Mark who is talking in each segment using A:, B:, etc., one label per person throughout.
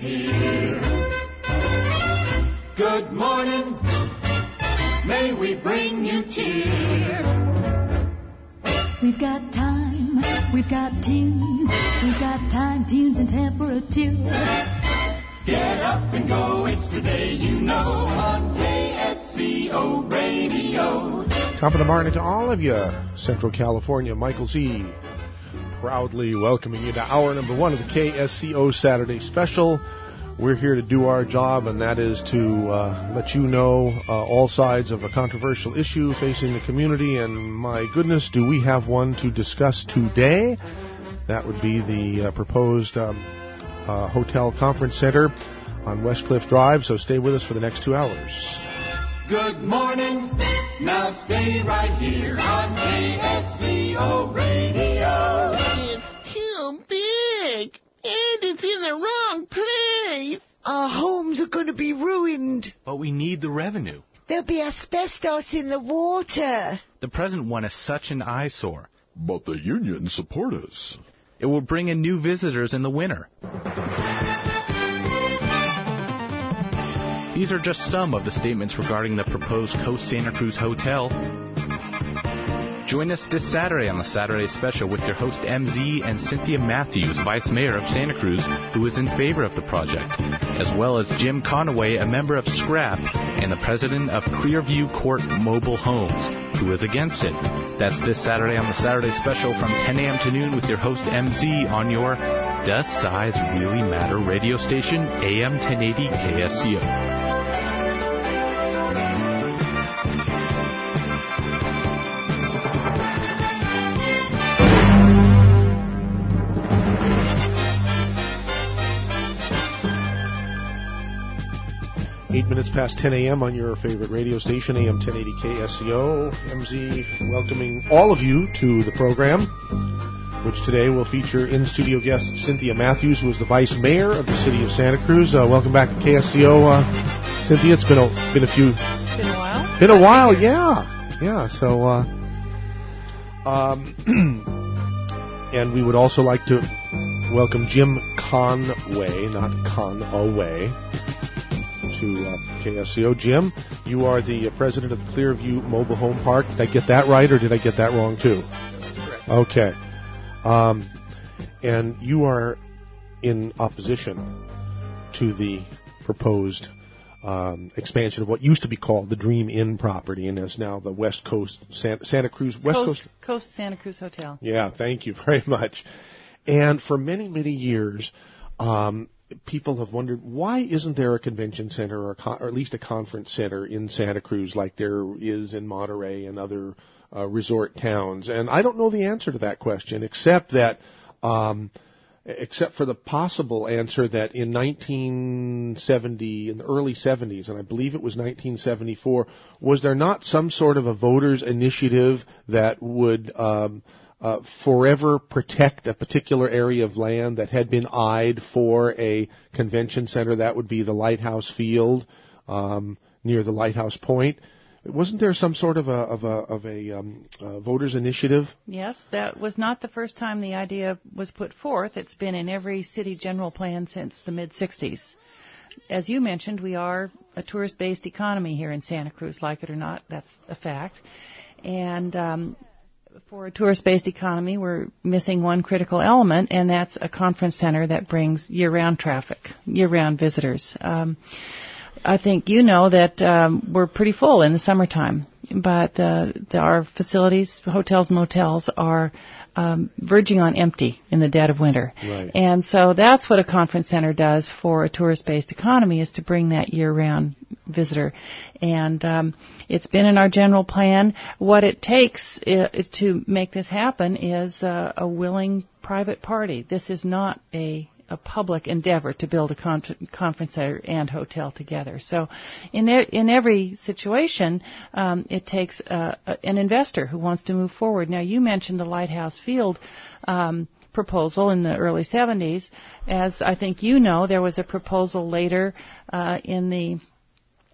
A: here. Good morning, may we bring you cheer.
B: We've got time, we've got tunes, we've got time, tunes, and temperature.
A: Get up and go, it's today, you know, on KSCO Radio.
C: Top of the morning to all of you, Central California. Michael Z. proudly welcoming you to hour number one of the KSCO Saturday Special. We're here to do our job, and that is to let you know all sides of a controversial issue facing the community. And my goodness, do we have one to discuss today? That would be the proposed hotel conference center on West Cliff Drive. So stay with us for the next 2 hours.
A: Good morning. Now stay right here on KSCO Radio.
D: It's too big, and it's in the wrong place. Our homes are going to be ruined.
E: But we need the revenue.
D: There'll be asbestos in the water.
E: The present one is such an eyesore.
F: But the unions support us.
E: It will bring in new visitors in the winter. These are just some of the statements regarding the proposed Coast Santa Cruz Hotel. Join us this Saturday on the Saturday Special with your host MZ and Cynthia Matthews, Vice Mayor of Santa Cruz, who is in favor of the project, as well as Jim Conaway, a member of SCRAP, and the president of Clearview Court Mobile Homes, who is against it. That's this Saturday on the Saturday Special from 10 a.m. to noon with your host MZ on your Does Size Really Matter radio station, AM 1080 KSCO.
C: 8 minutes past 10 a.m. on your favorite radio station, AM 1080 KSCO. MZ welcoming all of you to the program, which today will feature in-studio guest Cynthia Matthews, who is the Vice Mayor of the City of Santa Cruz. Welcome back to KSCO, Cynthia. It's been a while. Been a while, yeah. So, and we would also like to welcome Jim Conaway, not Conaway, to KSCO. Jim, you are the president of the Clearview Mobile Home Park. Did I get that right, or did I get that wrong too?
G: That's correct.
C: Okay. And you are in opposition to the proposed expansion of what used to be called the Dream Inn property and is now the West Coast Santa Cruz
G: Coast Santa Cruz Hotel.
C: Yeah, thank you very much. And for many, many years, people have wondered, why isn't there a convention center or at least a conference center in Santa Cruz like there is in Monterey and other resort towns? And I don't know the answer to that question, except for the possible answer that in 1970, in the early 70s, and I believe it was 1974, was there not some sort of a voters' initiative that would forever protect a particular area of land that had been eyed for a convention center? That would be the Lighthouse Field near the Lighthouse Point. Wasn't there some sort of a voters' initiative?
G: Yes, that was not the first time the idea was put forth. It's been in every city general plan since the mid-'60s. As you mentioned, we are a tourist-based economy here in Santa Cruz, like it or not. That's a fact. And for a tourist-based economy, we're missing one critical element, and that's a conference center that brings year-round traffic, year-round visitors. I think you know that we're pretty full in the summertime, but our facilities, hotels, motels, are verging on empty in the dead of winter.
C: Right.
G: And so that's what a conference center does for a tourist-based economy, is to bring that year-round visitor. And it's been in our general plan. What it takes to make this happen is a willing private party. This is not a public endeavor to build a conference center and hotel together. So in every situation, it takes an investor who wants to move forward. Now, you mentioned the Lighthouse Field proposal in the early 70s. As I think you know, there was a proposal later in the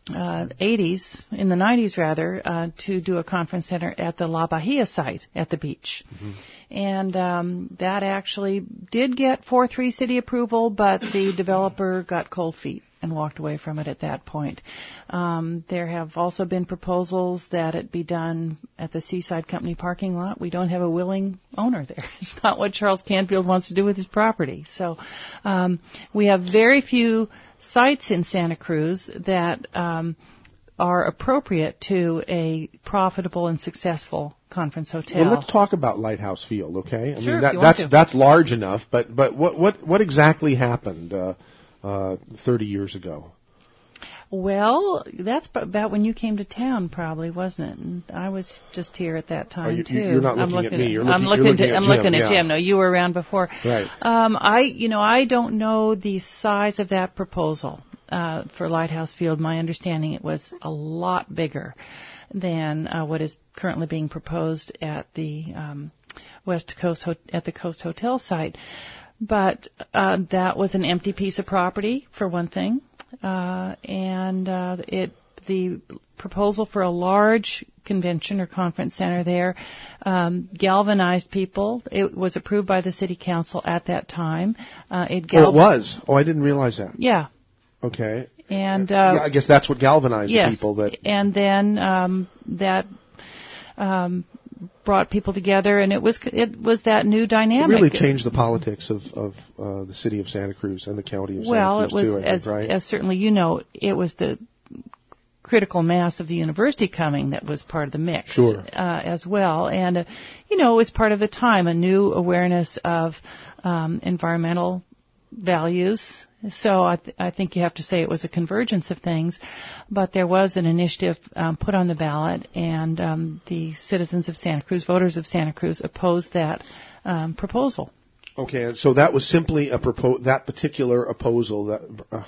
G: 80s, in the 90s rather, to do a conference center at the La Bahia site at the beach. And that actually did get 4-3 city approval, but the developer got cold feet and walked away from it at that point. There have also been proposals that it be done at the Seaside Company parking lot. We don't have a willing owner there. It's not what Charles Canfield wants to do with his property. So we have very few sites in Santa Cruz that are appropriate to a profitable and successful conference hotel.
C: Well, let's talk about Lighthouse Field, okay? I
G: Sure,
C: mean, that's large enough, but what exactly happened 30 years ago?
G: Well, that's about when you came to town, probably, wasn't it? And I was just here at that time too.
C: You're not looking at me.
G: I'm looking at Jim. No, you were around before.
C: Right.
G: I don't know the size of that proposal for Lighthouse Field. My understanding, it was a lot bigger than what is currently being proposed at the West Coast at the Coast Hotel site. But that was an empty piece of property, for one thing. The proposal for a large convention or conference center there galvanized people. It was approved by the city council at that time.
C: It was? Oh, I didn't realize that.
G: Yeah.
C: Okay.
G: And
C: I guess that's what galvanized people.
G: And then that brought people together, and it was that new dynamic.
C: It really changed the politics of the city of Santa Cruz and the county of Santa Cruz too, I think, right? As
G: certainly you know, it was the critical mass of the university coming that was part of the mix.
C: Sure.
G: As well. And, it was part of the time, a new awareness of environmental values. So I think you have to say it was a convergence of things, but there was an initiative put on the ballot, and the citizens of Santa Cruz, voters of Santa Cruz, opposed that proposal.
C: Okay, and so that was simply that particular proposal that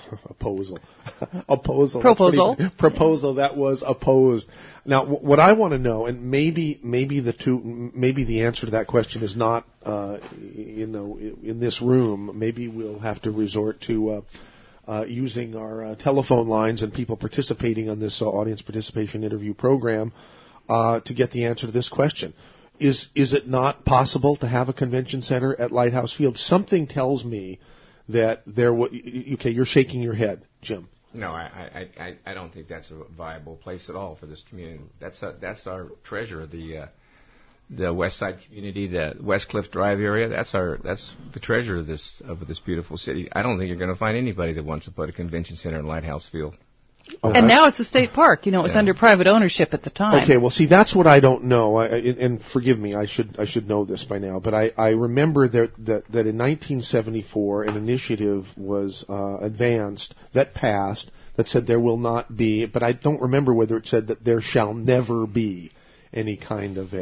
C: was opposed. Now, what I want to know, and maybe the answer to that question is not in this room. Maybe we'll have to resort to using our telephone lines and people participating on this audience participation interview program to get the answer to this question. Is it not possible to have a convention center at Lighthouse Field? Something tells me that there okay, you're shaking your head, Jim.
H: No, I don't think that's a viable place at all for this community. That's our treasure, the West Side community, the West Cliff Drive area. That's the treasure of this beautiful city. I don't think you're going to find anybody that wants to put a convention center in Lighthouse Field.
G: Okay. And now it's a state park. It was under private ownership at the time.
C: Okay, well, see, that's what I don't know. And forgive me, I should know this by now. But I remember that in 1974, an initiative was advanced that passed that said there will not be. But I don't remember whether it said that there shall never be any kind of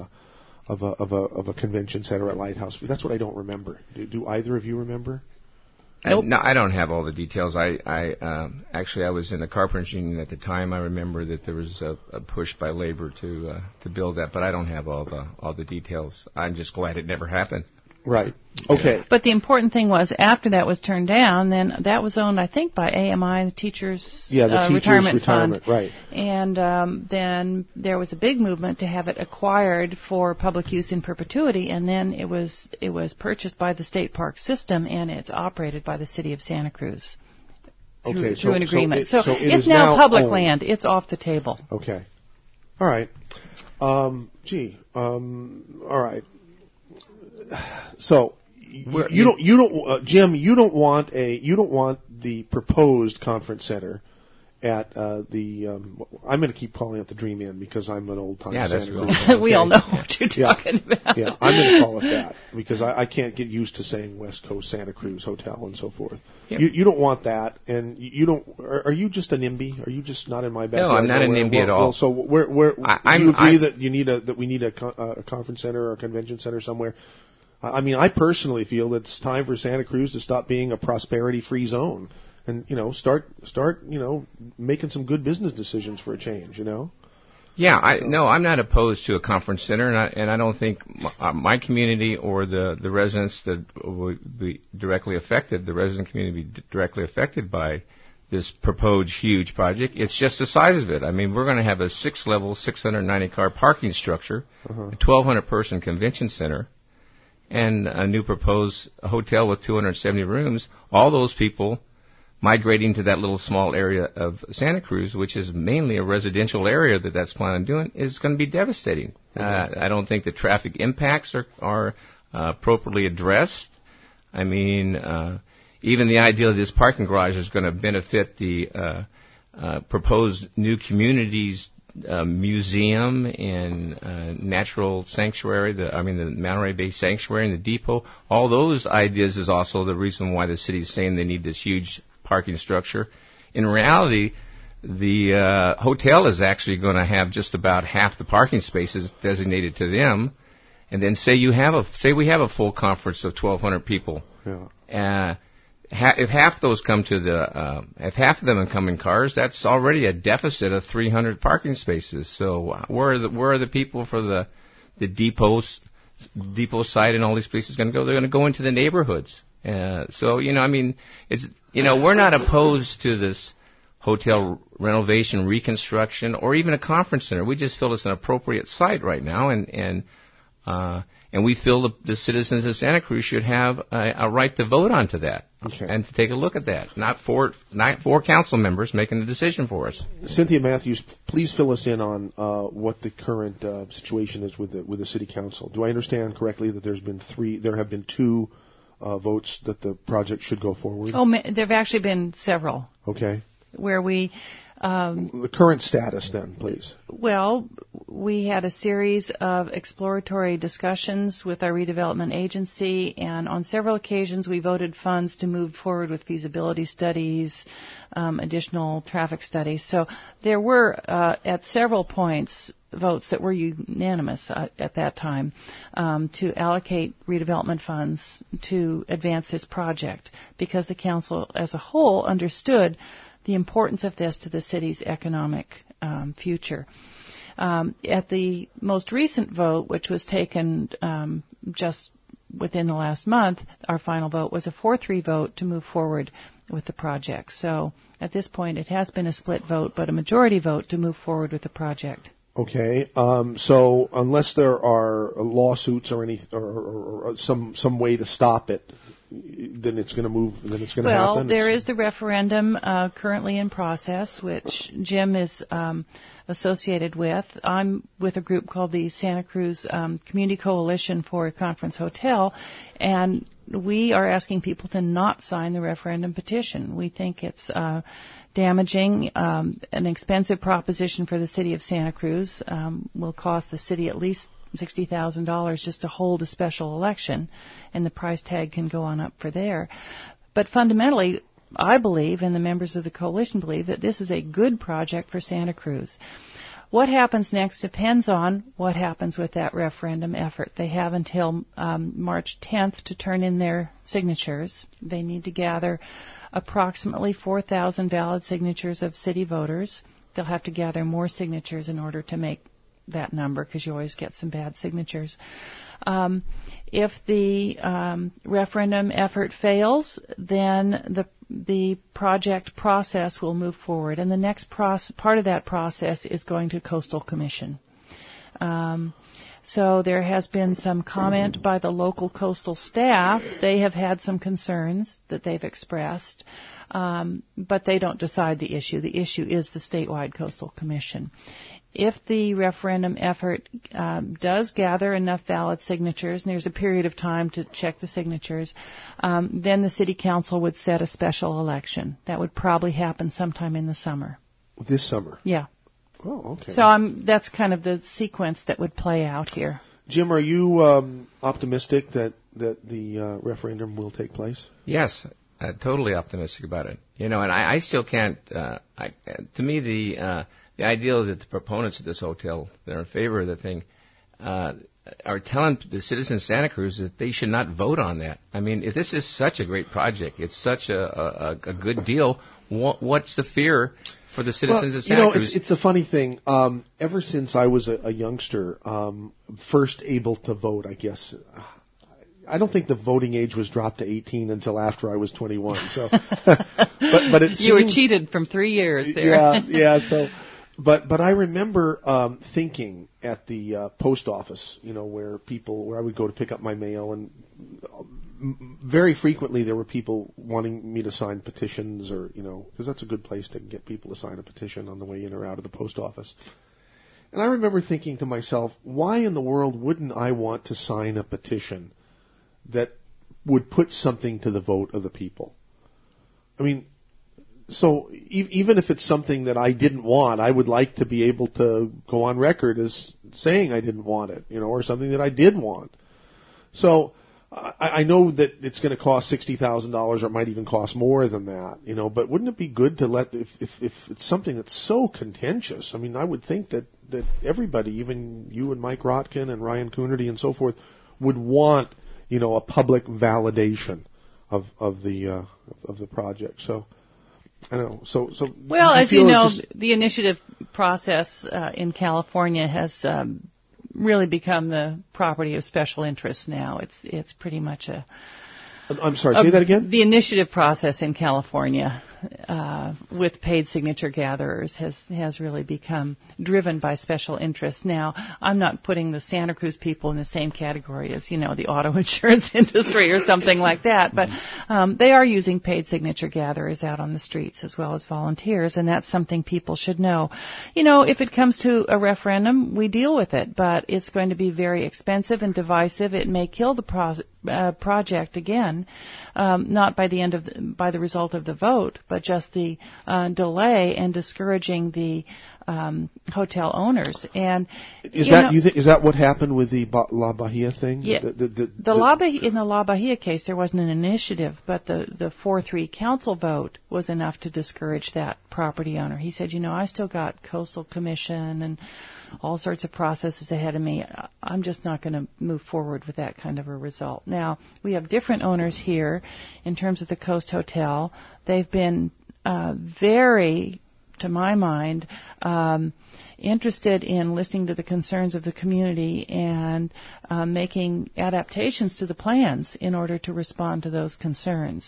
C: a convention center at Lighthouse. That's what I don't remember. Do either of you remember?
G: Nope.
H: No, I don't have all the details. Actually I was in the carpenters union at the time. I remember that there was a push by labor to build that, but I don't have all the details. I'm just glad it never happened.
C: Right. Okay.
G: But the important thing was, after that was turned down, then that was owned, I think, by AMI, the Teachers Retirement Fund.
C: Right.
G: And then there was a big movement to have it acquired for public use in perpetuity, and then it was purchased by the state park system, and it's operated by the city of Santa Cruz through an agreement. So it's now public land. It's off the table.
C: Okay. All right. All right. So you don't Jim, you don't want the proposed conference center at the I'm going to keep calling it the Dream Inn because I'm an old time Santa Cruz.
G: Okay. We all know what you're talking about.
C: Yeah, I'm going to call it that because I can't get used to saying West Coast Santa Cruz Hotel and so forth. Yep. You don't want that, and you don't. Are you just an NIMBY? Are you just not in my backyard?
H: No, I'm not an NIMBY at all.
C: Well, so where do you agree that we need a conference center or a convention center somewhere? I mean, I personally feel that it's time for Santa Cruz to stop being a prosperity-free zone, and start making some good business decisions for a change.
H: Yeah, I'm not opposed to a conference center, and I don't think my community or the residents that would be directly affected, the resident community be directly affected by this proposed huge project. It's just the size of it. I mean, we're going to have a 6-level, 690-car parking structure, a 1,200-person convention center, and a new proposed hotel with 270 rooms. All those people migrating to that little small area of Santa Cruz, which is mainly a residential area that's planned on doing, is going to be devastating. I don't think the traffic impacts are appropriately addressed. I mean, even the idea of this parking garage is going to benefit the proposed new communities museum and natural sanctuary, the Monterey Bay Sanctuary and the depot. All those ideas is also the reason why the city is saying they need this huge parking structure. In reality, the hotel is actually going to have just about half the parking spaces designated to them. And then say we have a full conference of 1,200 people. Yeah. If half those come to if half of them come in cars, that's already a deficit of 300 parking spaces. So where are the people for the depot site and all these places going to go? They're going to go into the neighborhoods. So it's we're not opposed to this hotel renovation, reconstruction, or even a conference center. We just feel it's an appropriate site right now, and we feel the citizens of Santa Cruz should have a right to vote onto that and to take a look at that. Not four council members making the decision for us.
C: Cynthia Matthews, please fill us in on what the current situation is with the city council. Do I understand correctly that there have been two votes that the project should go forward?
G: Oh, there have actually been several.
C: Okay.
G: Where we...
C: the current status, then, please.
G: Well, we had a series of exploratory discussions with our redevelopment agency, and on several occasions we voted funds to move forward with feasibility studies, additional traffic studies. So there were, at several points, votes that were unanimous at that time to allocate redevelopment funds to advance this project, because the council as a whole understood the importance of this to the city's economic future. At the most recent vote, which was taken just within the last month, our final vote was a 4-3 vote to move forward with the project. So at this point, it has been a split vote, but a majority vote to move forward with the project.
C: Okay. So unless there are lawsuits or any or some way to stop it, then it's going to move. Then it's going to happen.
G: Well, there is the referendum currently in process, which Jim is associated with. I'm with a group called the Santa Cruz Community Coalition for a Conference Hotel, and we are asking people to not sign the referendum petition. We think it's damaging, an expensive proposition for the city of Santa Cruz. Will cost the city at least $60,000 just to hold a special election, and the price tag can go on up for there. But fundamentally, I believe, and the members of the coalition believe, that this is a good project for Santa Cruz. What happens next depends on what happens with that referendum effort. They have until March 10th to turn in their signatures. They need to gather approximately 4,000 valid signatures of city voters. They'll have to gather more signatures in order to make that number, because you always get some bad signatures. If the referendum effort fails, then the project process will move forward, and the next part of that process is going to Coastal Commission. So there has been some comment by the local coastal staff. They have had some concerns that they've expressed, but they don't decide the issue. The issue is the statewide Coastal Commission. If the referendum effort does gather enough valid signatures, and there's a period of time to check the signatures, then the city council would set a special election. That would probably happen sometime in the summer.
C: This summer?
G: Yeah.
C: Oh, okay.
G: So that's kind of the sequence that would play out here.
C: Jim, are you optimistic that the referendum will take place?
H: Yes, totally optimistic about it. And I still can't. To me, the idea that the proponents of this hotel that are in favor of the thing are telling the citizens of Santa Cruz that they should not vote on that. I mean, if this is such a great project, it's such a good deal, what's the fear for the citizens of Santa Cruz?
C: It's a funny thing. Ever since I was a youngster, first able to vote, I guess, I don't think the voting age was dropped to 18 until after I was 21. So, but it
G: you were
C: seems,
G: cheated from 3 years there.
C: Yeah. So, but I remember thinking at the post office, where I would go to pick up my mail, and very frequently there were people wanting me to sign petitions, or because that's a good place to get people to sign a petition on the way in or out of the post office. And I remember thinking to myself, why in the world wouldn't I want to sign a petition that would put something to the vote of the people? I mean, so even if it's something that I didn't want, I would like to be able to go on record as saying I didn't want it, or something that I did want. So I know that it's going to cost $60,000, or it might even cost more than that, but wouldn't it be good to if it's something that's so contentious? I mean, I would think that everybody, even you and Mike Rotkin and Ryan Coonerty and so forth, would want, a public validation of the project. So, I don't know. So
G: well, as you know, the initiative process in California has really become the property of special interests now. It's pretty much a... I'm sorry, say that again? The initiative process in California with paid signature gatherers has really become driven by special interests. Now, I'm not putting the Santa Cruz people in the same category as, the auto insurance industry or something like that, but they are using paid signature gatherers out on the streets as well as volunteers, and that's something people should know. If it comes to a referendum, we deal with it, but it's going to be very expensive and divisive. It may kill the project again, not by the result of the vote, but just the delay and discouraging the hotel owners. And
C: is that what happened with the La Bahia thing?
G: Yeah, in the La Bahia case, there wasn't an initiative, but the 4-3 council vote was enough to discourage that property owner. He said, I still got Coastal Commission and all sorts of processes ahead of me. I'm just not going to move forward with that kind of a result. Now, we have different owners here in terms of the Coast Hotel. They've been very, to my mind, interested in listening to the concerns of the community and making adaptations to the plans in order to respond to those concerns.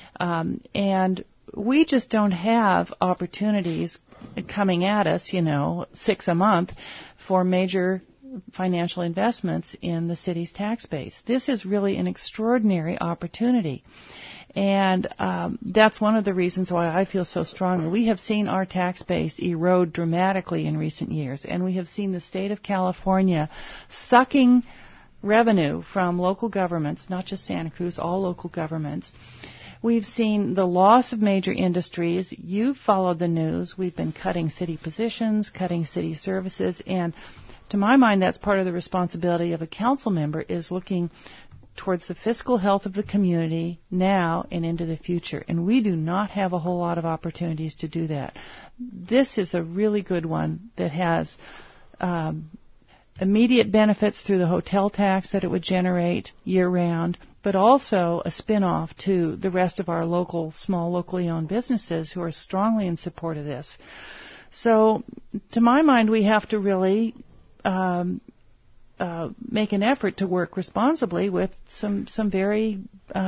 G: And we just don't have opportunities coming at us, 6 a month for major financial investments in the city's tax base. This is really an extraordinary opportunity. And that's one of the reasons why I feel so strongly. We have seen our tax base erode dramatically in recent years, and we have seen the state of California sucking revenue from local governments, not just Santa Cruz, all local governments. We've seen the loss of major industries. You've followed the news. We've been cutting city positions, cutting city services, and to my mind, that's part of the responsibility of a council member, is looking towards the fiscal health of the community now and into the future. And we do not have a whole lot of opportunities to do that. This is a really good one that has immediate benefits through the hotel tax that it would generate year-round, but also a spin-off to the rest of our small locally owned businesses who are strongly in support of this. So, to my mind, we have to really make an effort to work responsibly with some very,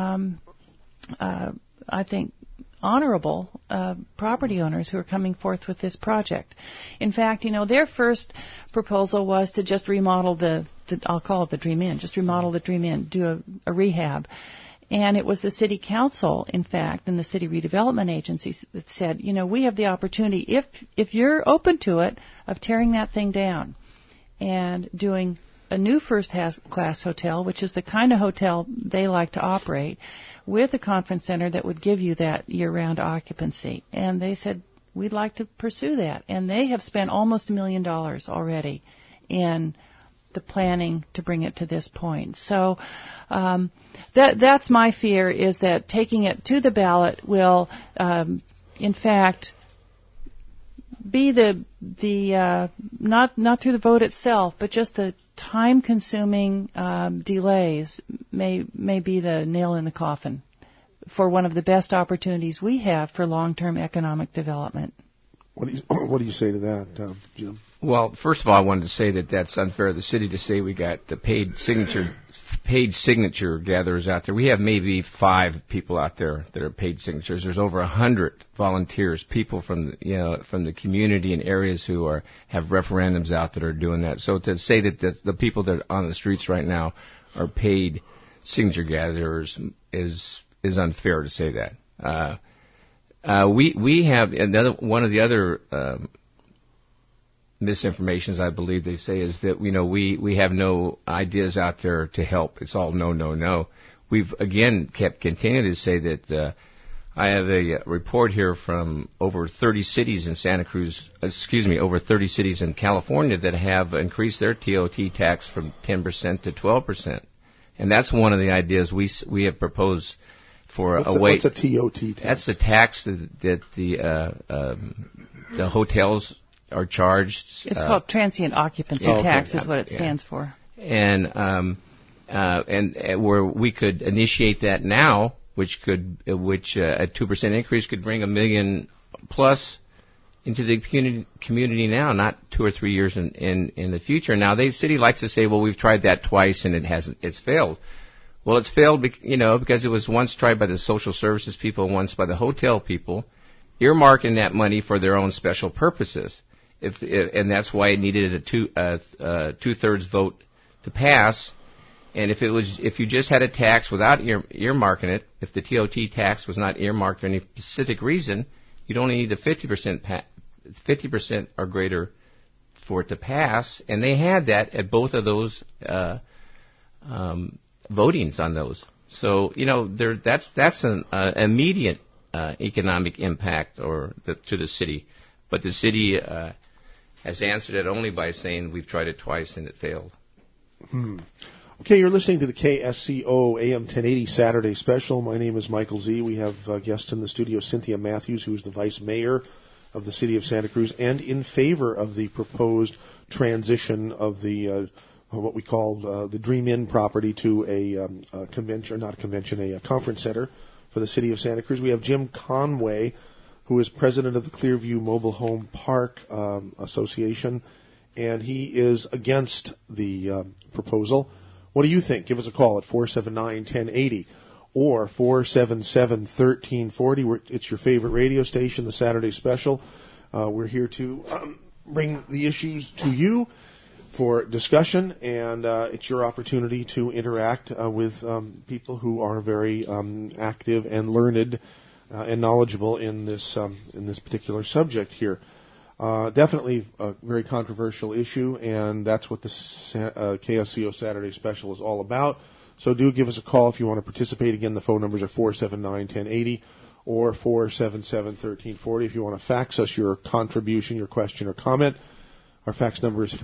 G: I think, honorable property owners who are coming forth with this project. In fact, their first proposal was to just remodel I'll call it the Dream Inn, just remodel the Dream Inn, do a rehab. And it was the city council, in fact, and the city redevelopment agencies that said, we have the opportunity, if you're open to it, of tearing that thing down and doing a new first-class hotel, which is the kind of hotel they like to operate, with a conference center that would give you that year-round occupancy. And they said, we'd like to pursue that. And they have spent almost $1 million already in the planning to bring it to this point. So that's my fear, is that taking it to the ballot will, in fact, be the not through the vote itself, but just the time-consuming delays may be the nail in the coffin for one of the best opportunities we have for long-term economic development.
C: What do you say to that, Jim?
H: Well, first of all, I wanted to say that that's unfair of the city to say we got the paid signature paid signature gatherers out there. We have maybe 5 people out there that are paid signatures. There's over 100 volunteers, people from the community and areas who have referendums out that are doing that. So to say that the people that are on the streets right now are paid signature gatherers is unfair to say that. We have one of the other misinformations, I believe they say, is that we have no ideas out there to help. It's all no. We've again kept continuing to say that I have a report here from over 30 cities in over 30 cities in California that have increased their TOT tax from 10% to 12%, and that's one of the ideas we have proposed for
C: What's a TOT tax?
H: That's the tax that the hotels are charged.
G: It's called transient occupancy tax, is what it stands for.
H: And where we could initiate that now, which a 2% increase could bring $1 million plus into the community now, not 2 or 3 years in the future. Now, the city likes to say, well, we've tried that twice and it's failed. Well, it's failed, because it was once tried by the social services people, once by the hotel people, earmarking that money for their own special purposes. And that's why it needed a two-thirds vote to pass. And if you just had a tax without earmarking it, if the TOT tax was not earmarked for any specific reason, you'd only need the 50% or greater for it to pass. And they had that at both of those votings on those. So that's an immediate economic impact to the city, but the city has answered it only by saying we've tried it twice and it failed.
C: Okay, you're listening to the KSCO AM 1080 Saturday Special. My name is Michael Z. We have guests in the studio, Cynthia Matthews, who is the Vice Mayor of the City of Santa Cruz, and in favor of the proposed transition of the what we call the Dream Inn property to a conference center for the City of Santa Cruz. We have Jim Conway, who is president of the Clearview Mobile Home Park Association, and he is against the proposal. What do you think? Give us a call at 479-1080 or 477-1340. It's your favorite radio station, the Saturday Special. We're here to bring the issues to you for discussion, and it's your opportunity to interact with people who are very active and learned and knowledgeable in this particular subject here. Definitely a very controversial issue, and that's what the KSCO Saturday Special is all about. So do give us a call if you want to participate. Again, the phone numbers are 479-1080 or 477-1340. If you want to fax us your contribution, your question or comment, our fax number is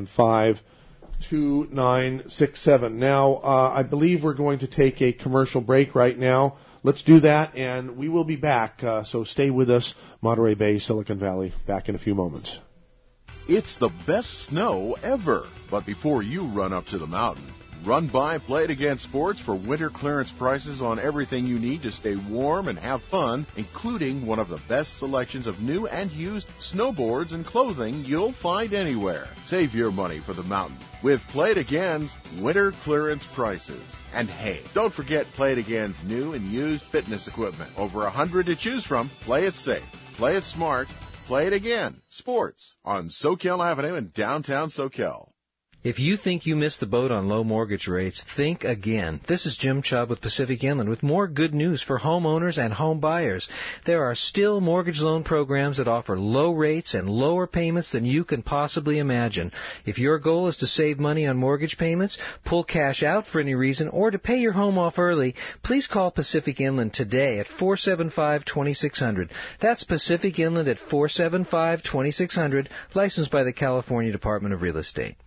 C: 475-2967. Now, I believe we're going to take a commercial break right now. Let's do that, and we will be back. So stay with us, Monterey Bay, Silicon Valley. Back in a few moments.
F: It's the best snow ever. But before you run up to the mountain, run by Play It Again Sports for winter clearance prices on everything you need to stay warm and have fun, including one of the best selections of new and used snowboards and clothing you'll find anywhere. Save your money for the mountain with Play It Again's winter clearance prices. And hey, don't forget Play It Again's new and used fitness equipment. Over 100 to choose from. Play it safe. Play it smart. Play It Again Sports on Soquel Avenue in downtown Soquel.
I: If you think you missed the boat on low mortgage rates, think again. This is Jim Chubb with Pacific Inland with more good news for homeowners and home buyers. There are still mortgage loan programs that offer low rates and lower payments than you can possibly imagine. If your goal is to save money on mortgage payments, pull cash out for any reason, or to pay your home off early, please call Pacific Inland today at 475-2600. That's Pacific Inland at 475-2600, licensed by the California Department of Real Estate.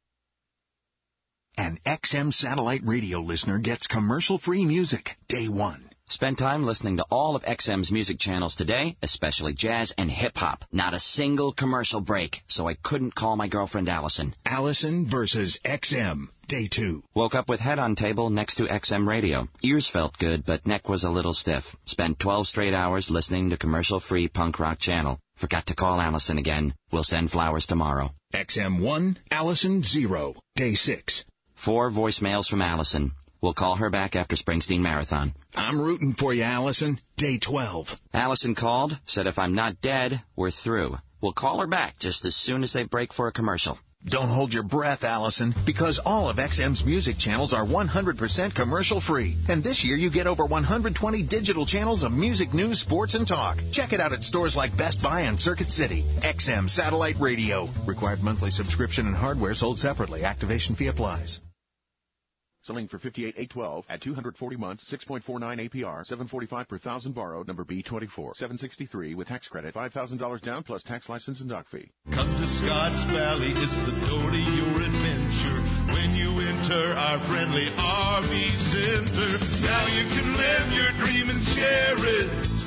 J: An XM satellite radio listener gets commercial-free music day one.
K: Spend time listening to all of XM's music channels today, especially jazz and hip-hop. Not a single commercial break, so I couldn't call my girlfriend Allison.
J: Allison versus XM, day two.
K: Woke up with head on table next to XM radio. Ears felt good, but neck was a little stiff. Spent 12 straight hours listening to commercial-free punk rock channel. Forgot to call Allison again. We'll send flowers tomorrow.
J: XM 1, Allison 0, day 6.
K: 4 voicemails from Allison. We'll call her back after Springsteen Marathon.
J: I'm rooting for you, Allison. Day 12.
K: Allison called, said if I'm not dead, we're through. We'll call her back just as soon as they break for a commercial.
J: Don't hold your breath, Allison, because all of XM's music channels are 100% commercial-free. And this year you get over 120 digital channels of music, news, sports, and talk. Check it out at stores like Best Buy and Circuit City. XM Satellite Radio. Required monthly subscription and hardware sold separately. Activation fee applies.
F: Selling for $58,812 at 240 months, 6.49 APR, $745 per thousand borrowed, number B24, $763 with tax credit, $5,000 down plus tax license and dock fee.
A: Come to Scotts Valley, it's the door to your adventure. When you enter our friendly RV Center, now you can live your dream and share it.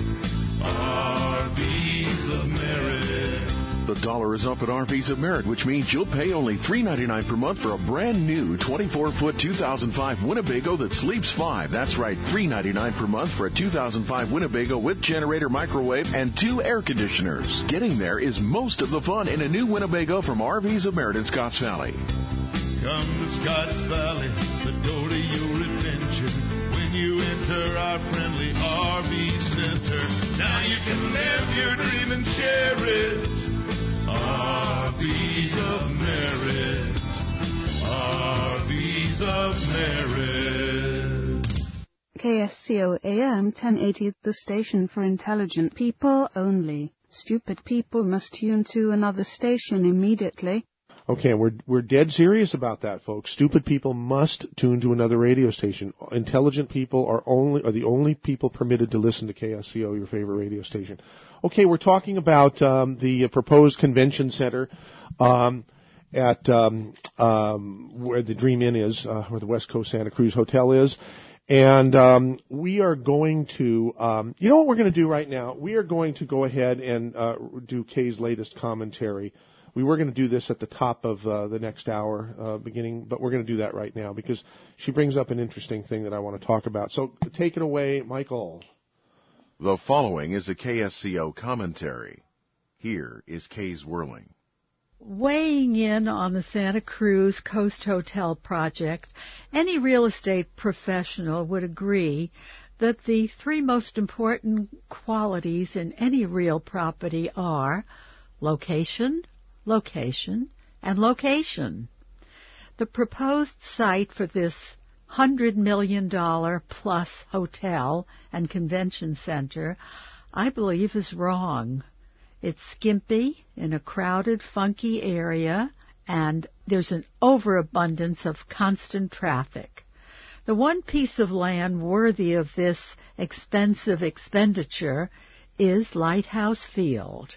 A: RVs of Merit.
F: The dollar is up at RVs of Merit, which means you'll pay only $3.99 per month for a brand new 24-foot 2005 Winnebago that sleeps 5. That's right, $3.99 per month for a 2005 Winnebago with generator, microwave, and 2 air conditioners. Getting there is most of the fun in a new Winnebago from RVs of Merit in Scotts Valley.
A: Come to Scotts Valley, the door to your adventure. When you enter our friendly RV Center, now you can live your dream and share it. RVs of Merit. RVs of Merit.
L: KSCO AM 1080, the station for intelligent people only. Stupid people must tune to another station immediately.
C: Okay, and we're dead serious about that, folks. Stupid people must tune to another radio station. Intelligent people are the only people permitted to listen to KSCO, your favorite radio station. Okay, we're talking about the proposed convention center at where the Dream Inn is, where the West Coast Santa Cruz Hotel is. And we are going to, you know what we're going to do right now? We are going to go ahead and do Kay's latest commentary. We were going to do this at the top of the next hour beginning, but we're going to do that right now because she brings up an interesting thing that I want to talk about. So take it away, Michael.
F: The following is a KSCO commentary. Here is Kay's Whirling.
M: Weighing in on the Santa Cruz Coast Hotel project, any real estate professional would agree that the 3 most important qualities in any real property are location, location, and location. The proposed site for this $100 million plus hotel and convention center, I believe, is wrong. It's skimpy in a crowded, funky area, and there's an overabundance of constant traffic. The one piece of land worthy of this expensive expenditure is Lighthouse Field.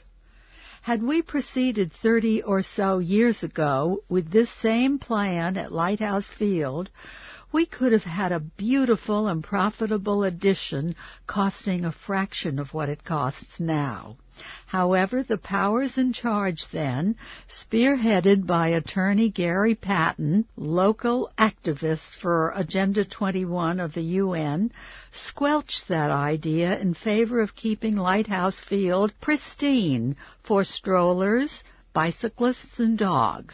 M: Had we proceeded 30 or so years ago with this same plan at Lighthouse Field, we could have had a beautiful and profitable addition costing a fraction of what it costs now. However, the powers in charge then, spearheaded by attorney Gary Patton, local activist for Agenda 21 of the UN, squelched that idea in favor of keeping Lighthouse Field pristine for strollers, bicyclists, and dogs.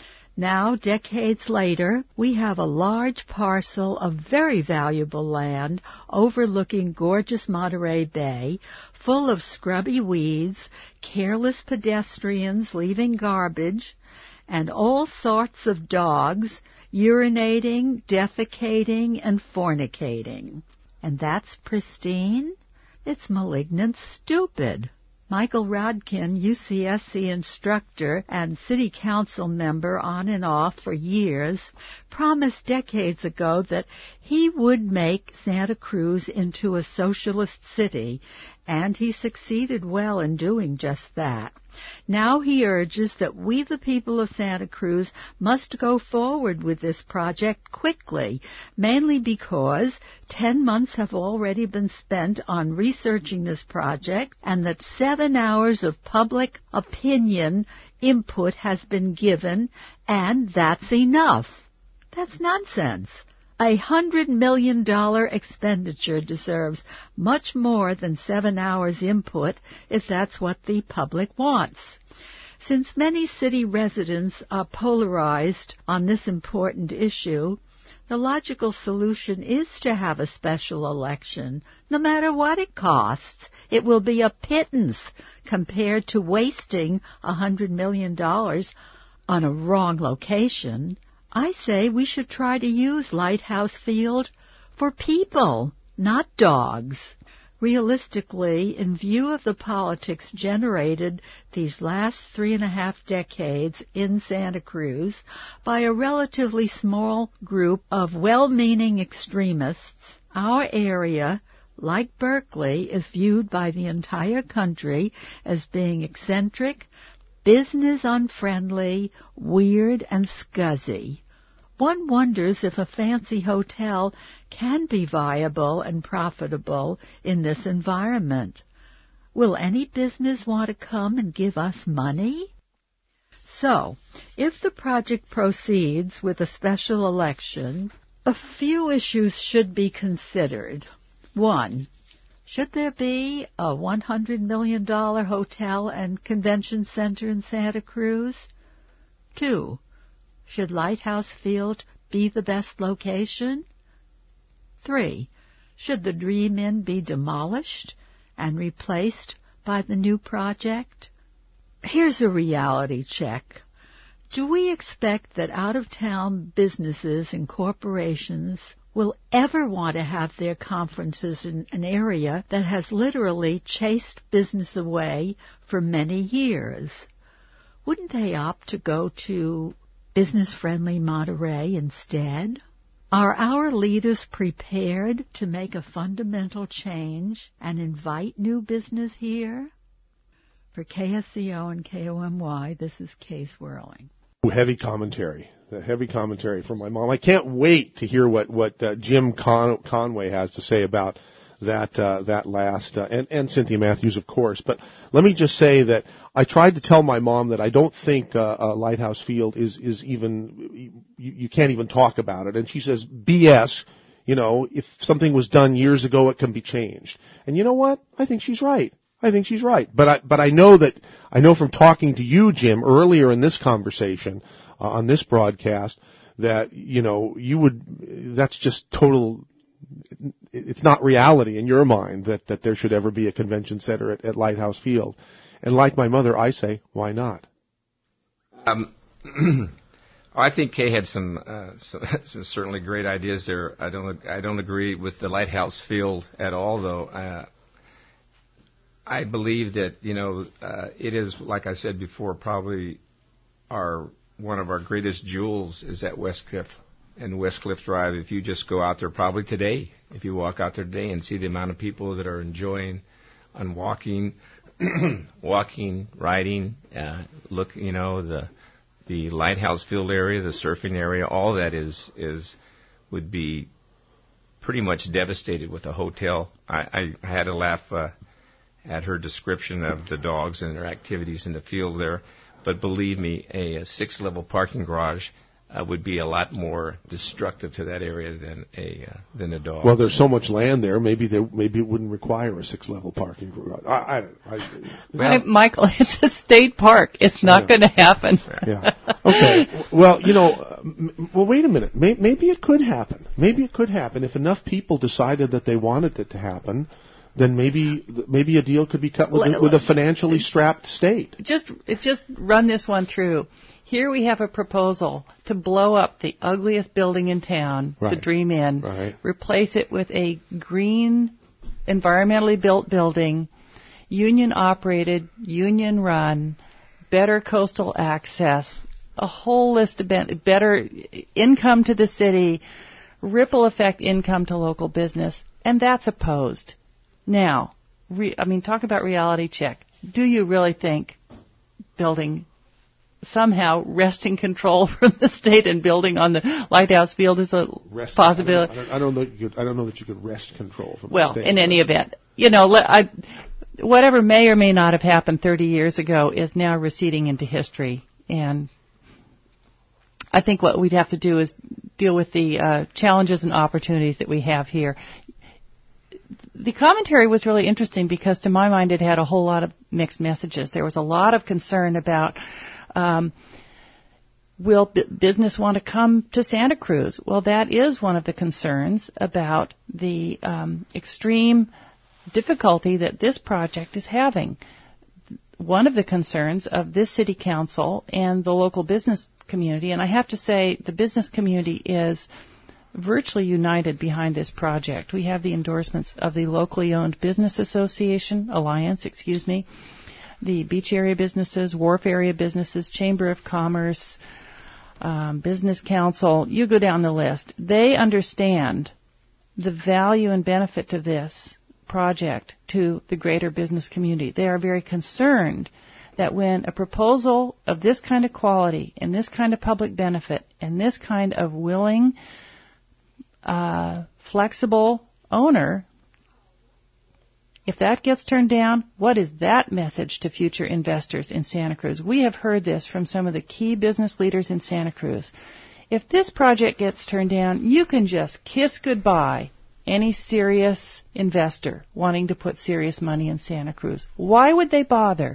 M: Now, decades later, we have a large parcel of very valuable land overlooking gorgeous Monterey Bay, full of scrubby weeds, careless pedestrians leaving garbage, and all sorts of dogs urinating, defecating, and fornicating. And that's pristine? It's malignant stupid. Michael Rodkin, UCSC instructor and city council member on and off for years, promised decades ago that he would make Santa Cruz into a socialist city, and he succeeded well in doing just that. Now he urges that we, the people of Santa Cruz, must go forward with this project quickly, mainly because 10 months have already been spent on researching this project and that 7 hours of public opinion input has been given, and that's enough. That's nonsense. A $100 million expenditure deserves much more than 7 hours input if that's what the public wants. Since many city residents are polarized on this important issue, the logical solution is to have a special election. No matter what it costs, it will be a pittance compared to wasting $100 million on a wrong location. I say we should try to use Lighthouse Field for people, not dogs. Realistically, in view of the politics generated these last 3.5 decades in Santa Cruz by a relatively small group of well-meaning extremists, our area, like Berkeley, is viewed by the entire country as being eccentric, business unfriendly, weird, and scuzzy. One wonders if a fancy hotel can be viable and profitable in this environment. Will any business want to come and give us money? So, if the project proceeds with a special election, a few issues should be considered. 1. Should there be a $100 million hotel and convention center in Santa Cruz? 2. Should Lighthouse Field be the best location? 3. Should the Dream Inn be demolished and replaced by the new project? Here's a reality check. Do we expect that out-of-town businesses and corporations will ever want to have their conferences in an area that has literally chased business away for many years? Wouldn't they opt to go to business-friendly Monterey instead? Are our leaders prepared to make a fundamental change and invite new business here? For KSCO and KOMY, this is Kay Swirling.
C: Heavy commentary. The heavy commentary from my mom. I can't wait to hear what Jim Conway has to say about that last, and Cynthia Matthews, of course. But let me just say that I tried to tell my mom that I don't think Lighthouse Field is even, you can't even talk about it. And she says, BS, if something was done years ago, it can be changed. And you know what? I think she's right. But I know from talking to you, Jim, earlier in this conversation, on this broadcast, that, that's just total, it's not reality in your mind that there should ever be a convention center at Lighthouse Field. And like my mother, I say, why not?
H: I think Kay had some certainly great ideas there. I don't agree with the Lighthouse Field at all, though. I believe that, it is, like I said before, probably one of our greatest jewels is at Westcliff and Westcliff Drive. If you just go out there probably today, if you walk out there today and see the amount of people that are enjoying on walking, riding, look, the Lighthouse Field area, the surfing area, all that would be pretty much devastated with a hotel. I had to laugh at her description of the dogs and their activities in the field there. But believe me, a 6-level parking garage would be a lot more destructive to that area than a dog.
C: Well, there's so much land there. Maybe it wouldn't require a 6-level parking garage.
G: Michael, it's a state park. It's not going to happen.
C: Yeah. Okay. Well, wait a minute. Maybe it could happen. Maybe it could happen if enough people decided that they wanted it to happen. Then maybe a deal could be cut with a financially strapped state. Just
G: run this one through. Here we have a proposal to blow up the ugliest building in town, the Dream Inn, replace it with a green, environmentally built building, union-operated, union-run, better coastal access, a whole list of better income to the city, ripple effect income to local business, and that's opposed. Now, talk about reality check. Do you really think building somehow wresting control from the state and building on the Lighthouse Field is a possibility?
C: I don't know that you could wrest control from the state.
G: Well, in any event, whatever may or may not have happened 30 years ago is now receding into history, and I think what we'd have to do is deal with the challenges and opportunities that we have here. The commentary was really interesting because, to my mind, it had a whole lot of mixed messages. There was a lot of concern about will business want to come to Santa Cruz? Well, that is one of the concerns about the extreme difficulty that this project is having. One of the concerns of this city council and the local business community, and I have to say the business community is virtually united behind this project. We have the endorsements of the locally owned business alliance, the beach area businesses, wharf area businesses, Chamber of Commerce, Business Council, you go down the list. They understand the value and benefit of this project to the greater business community. They are very concerned that when a proposal of this kind of quality and this kind of public benefit and this kind of willing, flexible owner, if that gets turned down, what is that message to future investors in Santa Cruz? We have heard this from some of the key business leaders in Santa Cruz. If this project gets turned down, you can just kiss goodbye any serious investor wanting to put serious money in Santa Cruz. Why would they bother?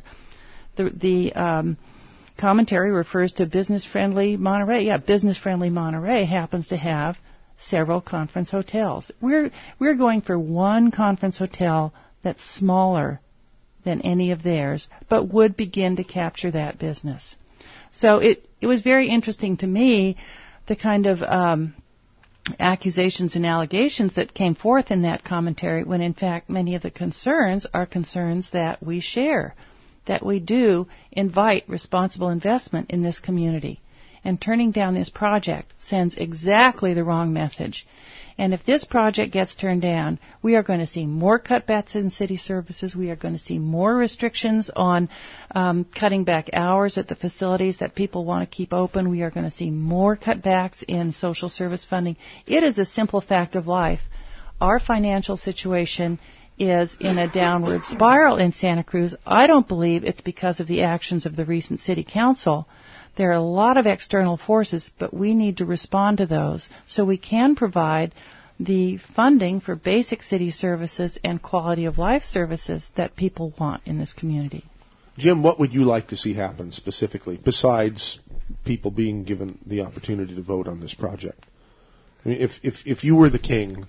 G: The commentary refers to business-friendly Monterey. Yeah, business-friendly Monterey happens to have several conference hotels. We're going for one conference hotel that's smaller than any of theirs, but would begin to capture that business. So it was very interesting to me, the kind of accusations and allegations that came forth in that commentary, when in fact many of the concerns are concerns that we share, that we do invite responsible investment in this community. And turning down this project sends exactly the wrong message. And if this project gets turned down, we are going to see more cutbacks in city services. We are going to see more restrictions on cutting back hours at the facilities that people want to keep open. We are going to see more cutbacks in social service funding. It is a simple fact of life. Our financial situation is in a downward spiral in Santa Cruz. I don't believe it's because of the actions of the recent city council. There are a lot of external forces, but we need to respond to those so we can provide the funding for basic city services and quality of life services that people want in this community.
C: Jim, what would you like to see happen specifically, besides people being given the opportunity to vote on this project? I mean, if you were the king,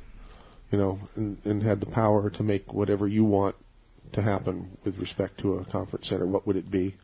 C: and had the power to make whatever you want to happen with respect to a conference center, what would it be?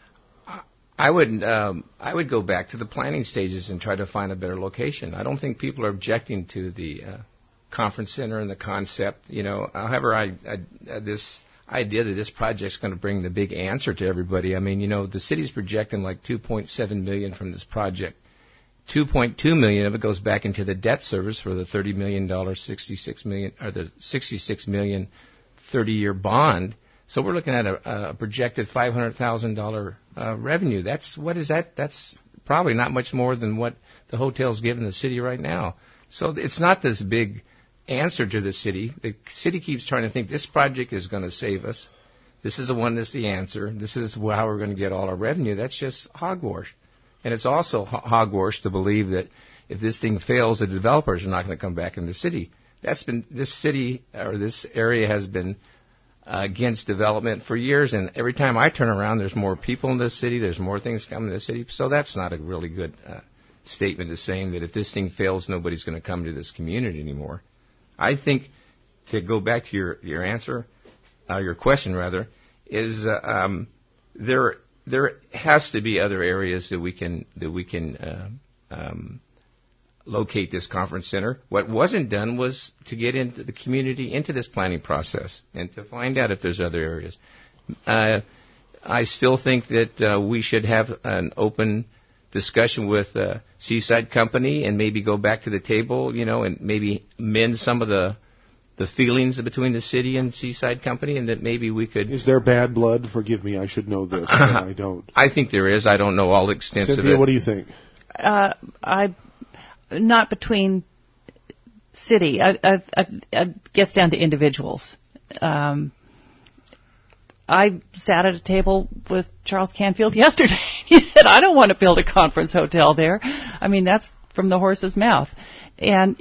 H: I would go back to the planning stages and try to find a better location. I don't think people are objecting to the conference center and the concept. However, this idea that this project's going to bring the big answer to everybody. I mean, the city's projecting like $2.7 million from this project. $2.2 million of it goes back into the debt service for the $30 million, $66 million 30-year bond. So we're looking at a projected $500,000 revenue. What is that? That's probably not much more than what the hotel's giving the city right now. So it's not this big answer to the city. The city keeps trying to think this project is going to save us. This is the one that's the answer. This is how we're going to get all our revenue. That's just hogwash. And it's also hogwash to believe that if this thing fails, the developers are not going to come back in the city. This area has been against development for years, and every time I turn around, there's more people in this city, there's more things coming to the city, so that's not a really good statement, is saying that if this thing fails, nobody's going to come to this community anymore. I think, to go back to your answer, your question rather, is there has to be other areas that we can locate this conference center. What wasn't done was to get into the community into this planning process and to find out if there's other areas. I still think that we should have an open discussion with Seaside Company and maybe go back to the table, and maybe mend some of the feelings between the city and Seaside Company, and that maybe we could... Is
C: there bad blood? Forgive me, I should know this, but I don't.
H: I think there is. I don't know all the extents of it.
C: Cynthia, what do you think?
G: Not between city. It gets down to individuals. I sat at a table with Charles Canfield yesterday. He said, I don't want to build a conference hotel there. I mean, that's from the horse's mouth. And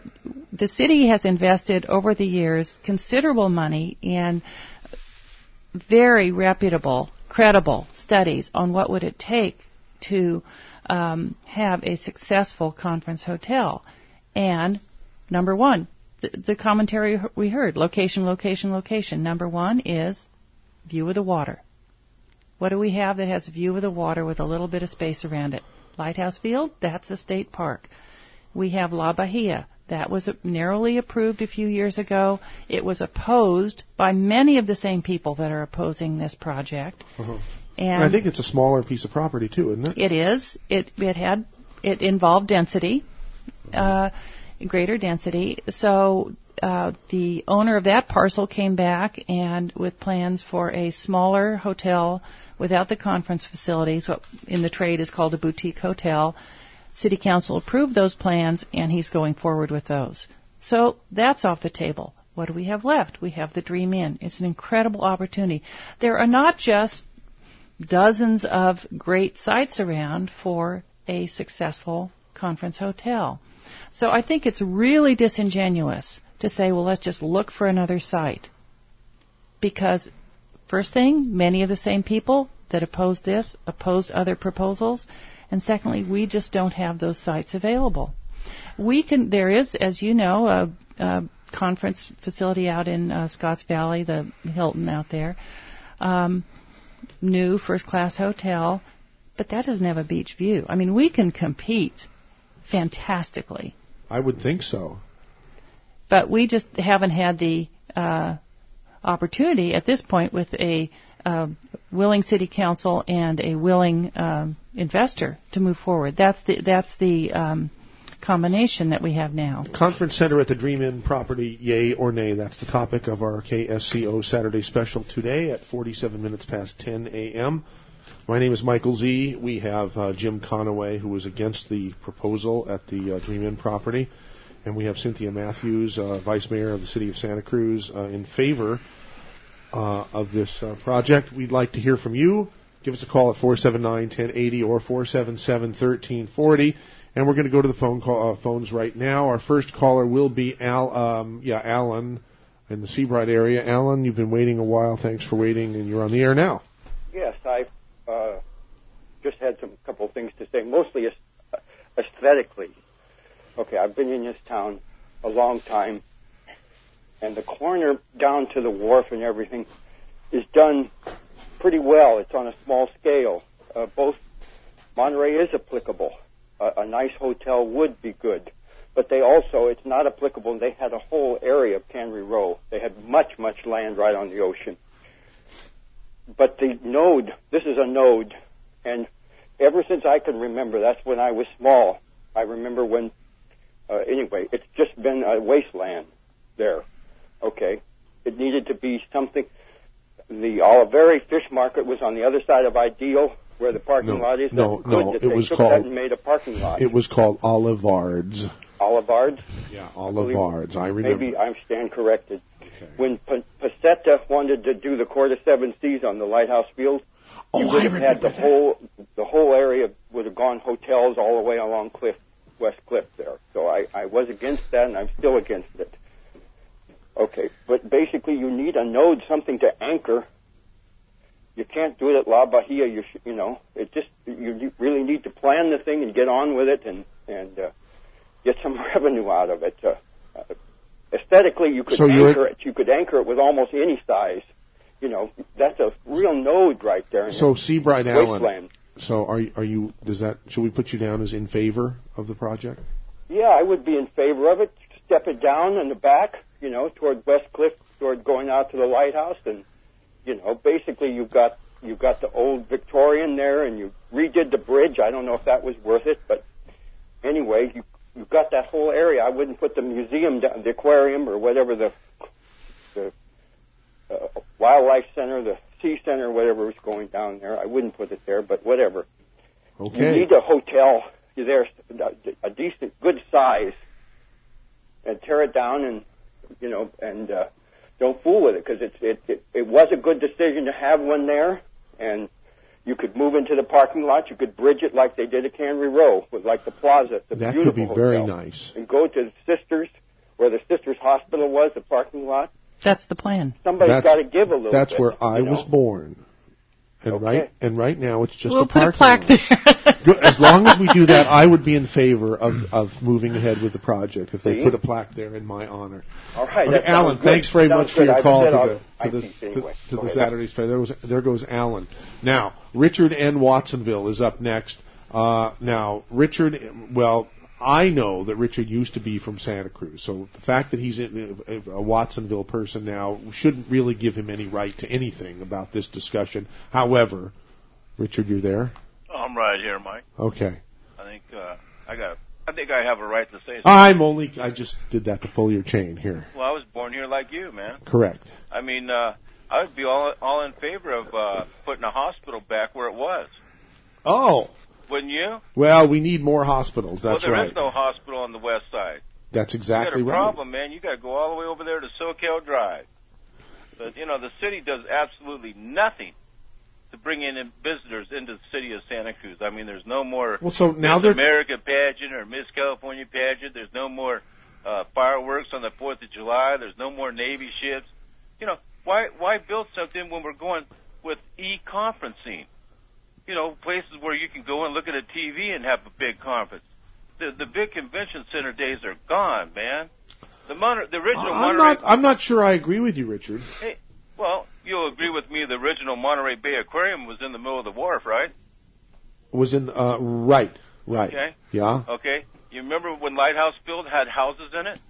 G: the city has invested over the years considerable money in very reputable, credible studies on what would it take to have a successful conference hotel. And number one, the commentary we heard, location, location, location. Number one is view of the water. What do we have that has a view of the water with a little bit of space around it? Lighthouse Field, that's a state park. We have La Bahia. That was narrowly approved a few years ago. It was opposed by many of the same people that are opposing this project.
C: Uh-huh. And I think it's a smaller piece of property too, isn't it?
G: It is. It involved density, greater density. So the owner of that parcel came back and with plans for a smaller hotel without the conference facilities, what in the trade is called a boutique hotel. City Council approved those plans, and he's going forward with those. So that's off the table. What do we have left? We have the Dream Inn. It's an incredible opportunity. There are not just dozens of great sites around for a successful conference hotel. So I think it's really disingenuous to say, well, let's just look for another site. Because, first thing, many of the same people that opposed this opposed other proposals. And secondly, we just don't have those sites available. There is, as you know, a conference facility out in Scotts Valley, the Hilton out there, new first-class hotel, but that doesn't have a beach view. I mean, we can compete fantastically.
C: I would think so.
G: But we just haven't had the opportunity at this point with a willing city council and a willing investor to move forward. That's the combination that we have now.
C: Conference Center at the Dream Inn property, yay or nay? That's the topic of our KSCO Saturday special today at 47 minutes past 10 a.m. My name is Michael Z. We have Jim Conaway, who was against the proposal at the Dream Inn property. And we have Cynthia Matthews, Vice Mayor of the City of Santa Cruz, in favor of this project. We'd like to hear from you. Give us a call at 479-1080 or 477-1340. And we're going to go to the phones right now. Our first caller will be Alan in the Seabright area. Alan, you've been waiting a while. Thanks for waiting, and you're on the air now.
N: Yes, I've just had a couple of things to say, mostly aesthetically. Okay, I've been in this town a long time, and the corner down to the wharf and everything is done pretty well. It's on a small scale. Both Monterey is applicable. A nice hotel would be good, but it's not applicable. They had a whole area of Cannery Row. They had much, much land right on the ocean. But the node, this is a node, and ever since I can remember, that's when I was small. I remember when, anyway, it's just been a wasteland there. Okay. It needed to be something. The Oliveri Fish Market was on the other side of Ideal, where the parking lot is.
C: No, it was called.
N: That and made a parking lot.
C: It was called Olivards.
N: Olivards?
C: Yeah, Olivards. I remember.
N: Maybe I stand corrected. Okay. When Pasetta wanted to do the Court of Seven Seas on the Lighthouse Field, you would have had the whole area would have gone hotels all the way along West Cliff there. So I was against that, and I'm still against it. Okay, but basically you need a node, something to anchor. You can't do it at La Bahia. You really need to plan the thing and get on with it and get some revenue out of it. Aesthetically, you could anchor it. You could anchor it with almost any size. That's a real node right there.
C: So Seabright Allen. So are you? Should we put you down as in favor of the project?
N: Yeah, I would be in favor of it. Step it down in the back, toward West Cliff, toward going out to the lighthouse, and basically you've got the old Victorian there, and you redid the bridge. I don't know if that was worth it, but anyway, you've got that whole area. I wouldn't put the museum down, the aquarium, or whatever the wildlife center, the sea center, whatever was going down there. I wouldn't put it there, but whatever.
C: Okay.
N: You need a hotel there, a decent, good size, and tear it down, and don't fool with it, because it was a good decision to have one there, and you could move into the parking lot. You could bridge it like they did at Cannery Row, with like the plaza.
C: That could be very nice.
N: And go to the Sisters, where the Sisters Hospital was, the parking lot.
G: That's the plan.
N: Somebody's got to give a little bit.
C: That's where I was born. And right now it's just
G: we'll
C: a parking
G: put a plaque
C: there. As long as we do that, I would be in favor of moving ahead with the project if they put a plaque there in my honor.
N: All right,
C: okay, Alan, thanks very much for your call to the
N: anyway.
C: Saturday Special. There goes Alan. Now, Richard N. Watsonville is up next. Now, Richard, well, I know that Richard used to be from Santa Cruz, so the fact that he's a Watsonville person now shouldn't really give him any right to anything about this discussion. However, Richard, you're there?
O: I'm right here, Mike.
C: Okay.
O: I think I have a right to say something.
C: I just did that to pull your chain here.
O: Well, I was born here like you, man.
C: Correct.
O: I mean, I would be all in favor of putting a hospital back where it was.
C: Oh.
O: Wouldn't you?
C: Well, we need more hospitals. That's
O: right. Well, there
C: right.
O: is no hospital on the west side.
C: That's exactly right.
O: You got a problem, man. You got to go all the way over there to SoCal Drive. But, the city does absolutely nothing to bring in visitors into the city of Santa Cruz. I mean, there's no more Miss America pageant or Miss California pageant. There's no more fireworks on the 4th of July. There's no more Navy ships. Why build something when we're going with e-conferencing? Places where you can go and look at a TV and have a big conference. The big convention center days are gone, man. The original Monterey...
C: I'm not sure I agree with you, Richard.
O: Hey, well, you'll agree with me the original Monterey Bay Aquarium was in the middle of the wharf, right?
C: Was in... Right.
O: Okay.
C: Yeah.
O: Okay. You remember when Lighthouse Field had houses in it?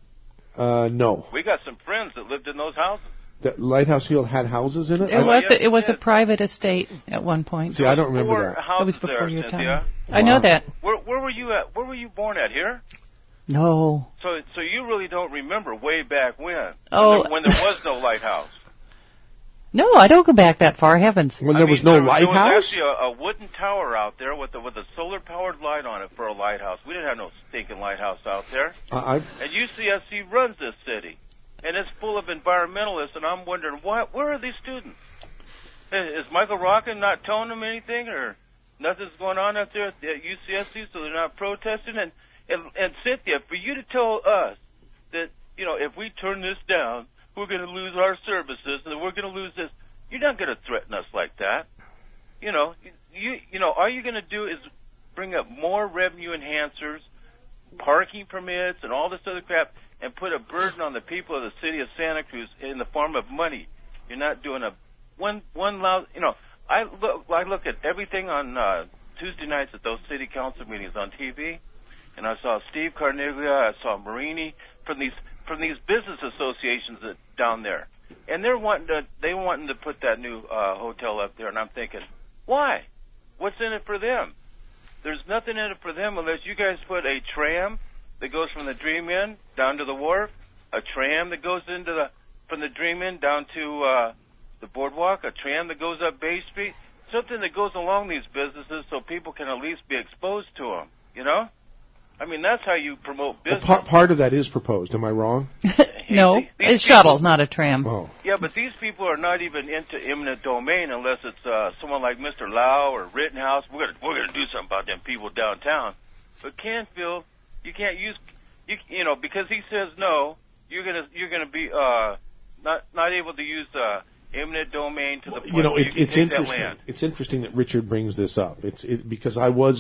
C: No.
O: We got some friends that lived in those houses.
C: The Lighthouse Field had houses in it?
G: It was a private estate at one point.
C: See, I don't remember that.
G: It was before your time.
O: Wow.
G: I know that.
O: Where were you at? Where were you born at? Here?
G: No.
O: So you really don't remember way back when?
G: Oh.
O: When there was no lighthouse.
G: No, I don't go back that far. Heavens.
C: When there was no lighthouse?
O: There was actually a wooden tower out there with a solar-powered light on it for a lighthouse. We didn't have no stinking lighthouse out there. And UCSC runs this city. And it's full of environmentalists, and I'm wondering, where are these students? Is Michael Rockin not telling them anything, or nothing's going on out there at UCSC, so they're not protesting? And Cynthia, for you to tell us that, if we turn this down, we're going to lose our services, and we're going to lose this, you're not going to threaten us like that. All you're going to do is bring up more revenue enhancers, parking permits, and all this other crap, and put a burden on the people of the city of Santa Cruz in the form of money. You're not doing one loud. I look at everything on Tuesday nights at those city council meetings on TV, and I saw Steve Carneglia, I saw Marini from these business associations down there, and they're wanting to put that new hotel up there, and I'm thinking, why? What's in it for them? There's nothing in it for them unless you guys put a tram that goes from the Dream Inn down to the wharf, a tram that goes from the Dream Inn down to the boardwalk, a tram that goes up Bay Street, something that goes along these businesses so people can at least be exposed to them, I mean, that's how you promote business.
C: Well, part of that is proposed. Am I wrong?
G: No, it's shuttle, not a tram.
C: Oh.
O: Yeah, but these people are not even into eminent domain unless it's someone like Mr. Lau or Rittenhouse. We're gonna do something about them people downtown. But Canfield, you can't use, because he says no, you're gonna be not able to use eminent domain to the point where you can take that land.
C: It's interesting that Richard brings this up. Because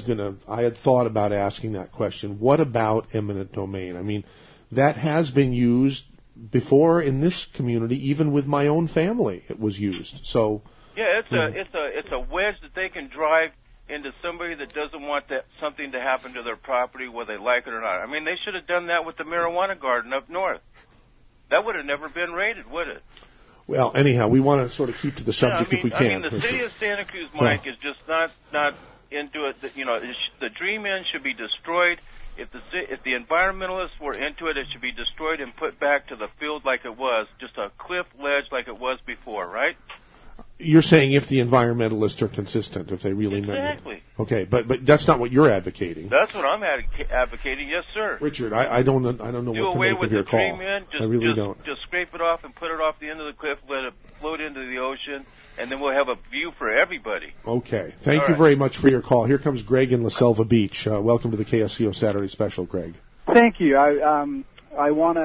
C: I had thought about asking that question. What about eminent domain? I mean, that has been used before in this community, even with my own family. It was used. So
O: yeah, it's a wedge that they can drive into somebody that doesn't want something to happen to their property, whether they like it or not. I mean, they should have done that with the marijuana garden up north. That would have never been raided, would it?
C: Well, anyhow, we want to sort of keep to the subject if we can.
O: I mean, the city of Santa Cruz, Mike, is just not into it. The Dream Inn should be destroyed. If the environmentalists were into it, it should be destroyed and put back to the field like it was, just a cliff ledge like it was before, right?
C: You're saying if the environmentalists are consistent, if they really meant it.
O: Exactly.
C: Okay, but that's not what you're advocating.
O: That's what I'm advocating, yes, sir.
C: Richard, I don't know what to make of your call. I really don't.
O: Just scrape it off and put it off the end of the cliff, let it float into the ocean, and then we'll have a view for everybody.
C: Okay. Thank you very much for your call. Here comes Greg in La Selva Beach. Welcome to the KSCO Saturday Special, Greg.
P: Thank you. I want to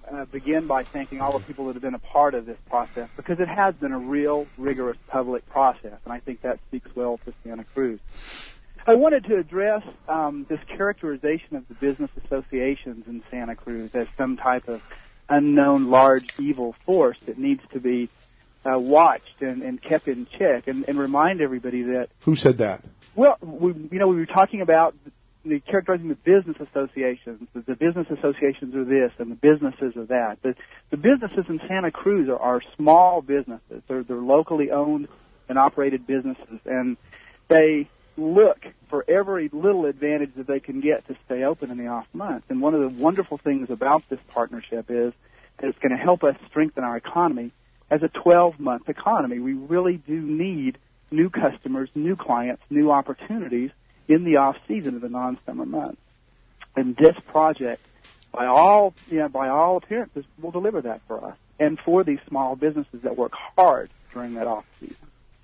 P: begin by thanking all the people that have been a part of this process, because it has been a real, rigorous public process, and I think that speaks well to Santa Cruz. I wanted to address this characterization of the business associations in Santa Cruz as some type of unknown large evil force that needs to be watched and kept in check, and remind everybody that...
C: Who said that?
P: Well, we were talking about characterizing the business associations. The business associations are this and the businesses are that. The businesses in Santa Cruz are small businesses. They're locally owned and operated businesses, and they look for every little advantage that they can get to stay open in the off months. And one of the wonderful things about this partnership is that it's going to help us strengthen our economy as a 12-month economy. We really do need new customers, new clients, new opportunities in the off-season of the non-summer months. And this project, by all appearances, will deliver that for us and for these small businesses that work hard during that off-season.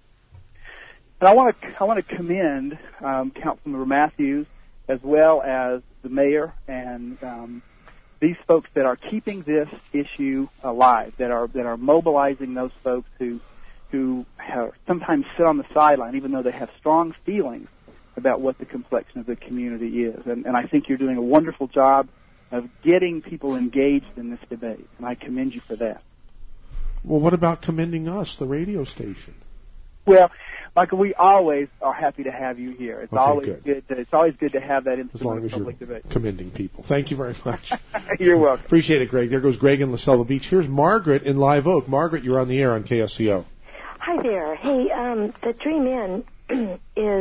P: And I want to commend Councilmember Matthews as well as the mayor and these folks that are keeping this issue alive, that are mobilizing those folks who sometimes sit on the sideline, even though they have strong feelings about what the complexion of the community is. And I think you're doing a wonderful job of getting people engaged in this debate, and I commend you for that.
C: Well, what about commending us, the radio station?
P: Well, Michael, we always are happy to have you here. It's
C: Okay,
P: always
C: good.
P: It's always good to have that
C: As long
P: instrument
C: as
P: of
C: you're
P: public debate.
C: commending people. Thank you very much.
P: You're welcome.
C: Appreciate it, Greg. There goes Greg in La Selva Beach. Here's Margaret in Live Oak. Margaret, you're on the air on KSCO.
Q: Hi there. Hey, the Dream Inn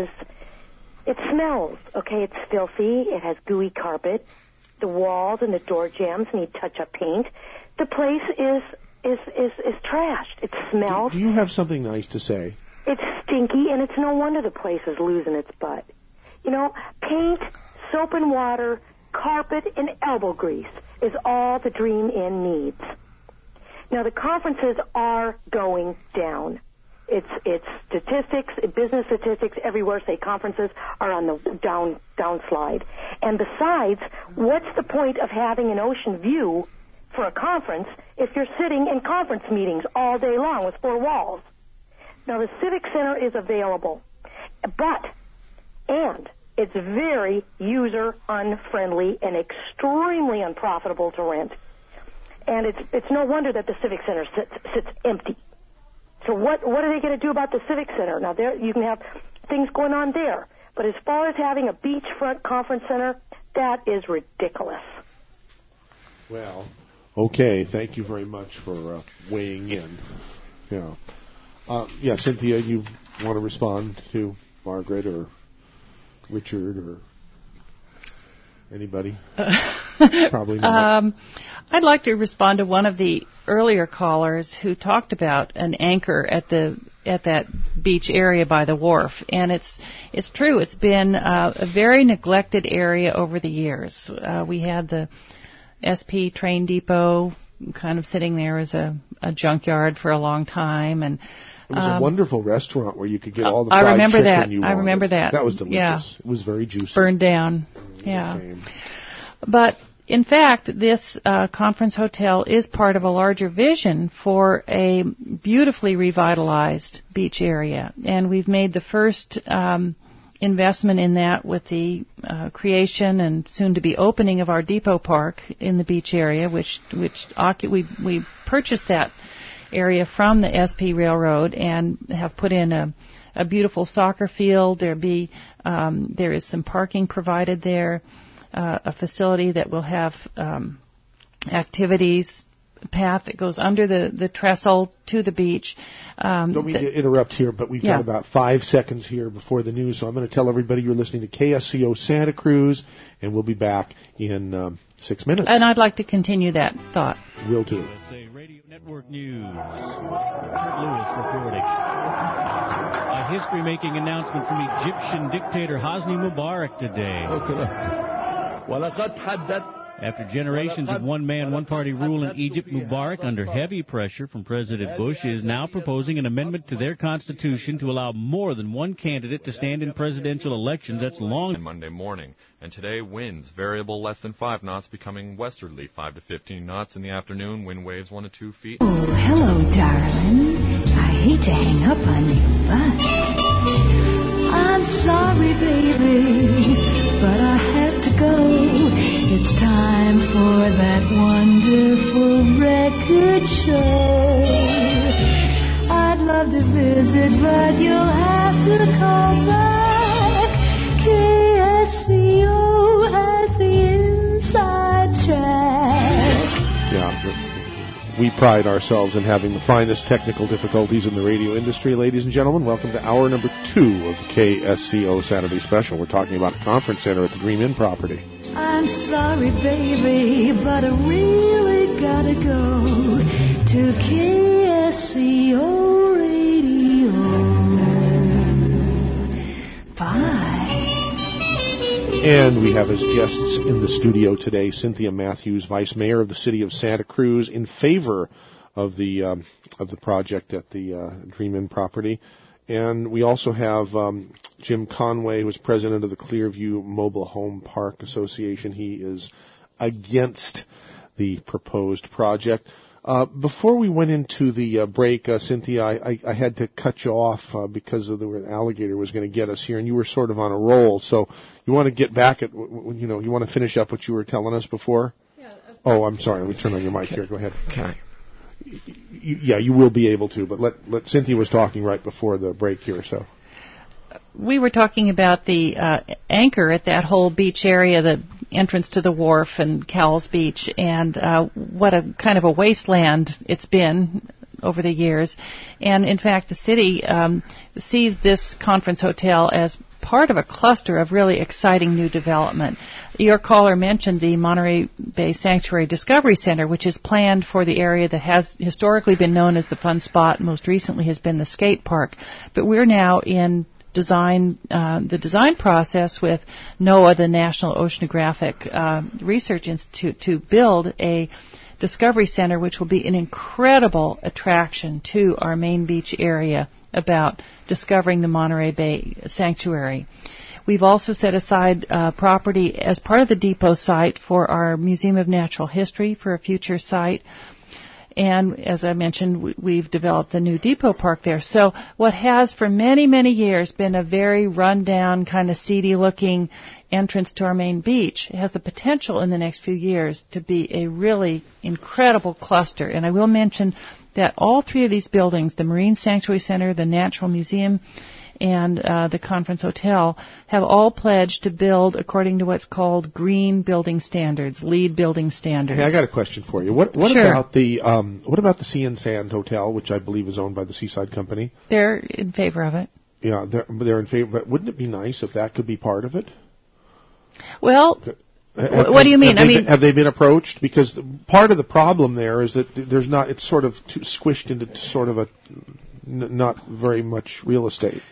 Q: it smells, okay? It's filthy. It has gooey carpet. The walls and the door jambs need touch-up paint. The place is trashed. It smells.
C: Do you have something nice to say?
Q: It's stinky, and it's no wonder the place is losing its butt. You know, paint, soap and water, carpet, and elbow grease is all the Dream Inn needs. Now, the conferences are going down. It's statistics, business statistics everywhere say conferences are on the downslide. And besides, what's the point of having an ocean view for a conference if you're sitting in conference meetings all day long with four walls? Now, the Civic Center is available, and it's very user-unfriendly and extremely unprofitable to rent. And it's no wonder that the Civic Center sits empty. So what are they going to do about the Civic Center? Now, there you can have things going on there. But as far as having a beachfront conference center, that is ridiculous.
C: Well, okay. Thank you very much for weighing in. Yeah, Cynthia, you want to respond to Margaret or Richard or anybody? Probably not.
G: I'd like to respond to one of the earlier callers who talked about an anchor at that beach area by the wharf, and it's true. It's been a very neglected area over the years. We had the SP train depot kind of sitting there as a junkyard for a long time, and
C: it was a wonderful restaurant where you could get all the fried chicken you wanted.
G: I remember that.
C: That was delicious.
G: Yeah.
C: It was very juicy.
G: Burned down. Yeah. But in fact, this conference hotel is part of a larger vision for a beautifully revitalized beach area, and we've made the first investment in that with the creation and soon-to-be opening of our depot park in the beach area, which we purchased that area from the SP Railroad and have put in a beautiful soccer field. There is some parking provided there, a facility that will have activities path that goes under the trestle to the beach.
C: Don't mean to interrupt here, but we've got about 5 seconds here before the news, so I'm going to tell everybody you're listening to KSCO Santa Cruz, and we'll be back in 6 minutes.
G: And I'd like to continue that thought.
C: Will do.
R: USA Radio Network News. Kurt Lewis reporting. A history-making announcement from Egyptian dictator Hosni Mubarak today. After generations of one-man, one-party rule in Egypt, Mubarak, under heavy pressure from President Bush, is now proposing an amendment to their constitution to allow more than one candidate to stand in presidential elections. That's long.
S: Monday morning, and today winds variable less than 5 knots, becoming westerly 5 to 15 knots in the afternoon. Wind waves 1 to 2 feet.
B: Oh, hello, darling. I hate to hang up on you, but I'm sorry, baby, but I have to go. It's time for that wonderful record show. I'd love to visit, but you'll have to call back. KSCO has the inside track.
C: Yeah, we pride ourselves in having the finest technical difficulties in the radio industry. Ladies and gentlemen, welcome to hour number 2 of the KSCO Saturday Special. We're talking about a conference center at the Dream Inn property.
B: I'm sorry, baby, but I really gotta go to KSCO Radio. Bye.
C: And we have as guests in the studio today Cynthia Matthews, Vice Mayor of the City of Santa Cruz, in favor of the project at the Dream Inn property. And we also have Jim Conway, who is president of the Clearview Mobile Home Park Association. He is against the proposed project. Before we went into the break, Cynthia, I had to cut you off because of the alligator was going to get us here, and you were sort of on a roll. So you want to get back at, you want to finish up what you were telling us before? Yeah. Oh, I'm sorry. Let me turn on your mic here. Go ahead.
H: Okay.
C: Yeah, you will be able to, but let Cynthia was talking right before the break here, so.
G: We were talking about the anchor at that whole beach area, the entrance to the wharf and Cowles Beach, and what a kind of a wasteland it's been over the years. And in fact, the city sees this conference hotel as part of a cluster of really exciting new development. Your caller mentioned the Monterey Bay Sanctuary Discovery Center, which is planned for the area that has historically been known as the Fun Spot. Most recently has been the skate park. But we're now in the design process with NOAA, the National Oceanographic Research Institute, to build a Discovery Center, which will be an incredible attraction to our main beach area about discovering the Monterey Bay Sanctuary. We've also set aside property as part of the depot site for our Museum of Natural History for a future site. And as I mentioned, we've developed the new depot park there. So what has for many, many years been a very run-down, kind of seedy-looking entrance to our main beach has the potential in the next few years to be a really incredible cluster. And I will mention that all 3 of these buildings, the Marine Sanctuary Center, the Natural Museum, and the Conference Hotel, have all pledged to build according to what's called green building standards, LEED building standards.
C: Hey, I got a question for you. What
G: Sure.
C: about the Sea and Sand Hotel, which I believe is owned by the Seaside Company?
G: They're in favor of it.
C: Yeah, they're in favor. But wouldn't it be nice if that could be part of it?
G: Well, what do you mean?
C: Have they been approached? Because part of the problem there is that there's not. It's sort of squished into sort of a not very much real estate.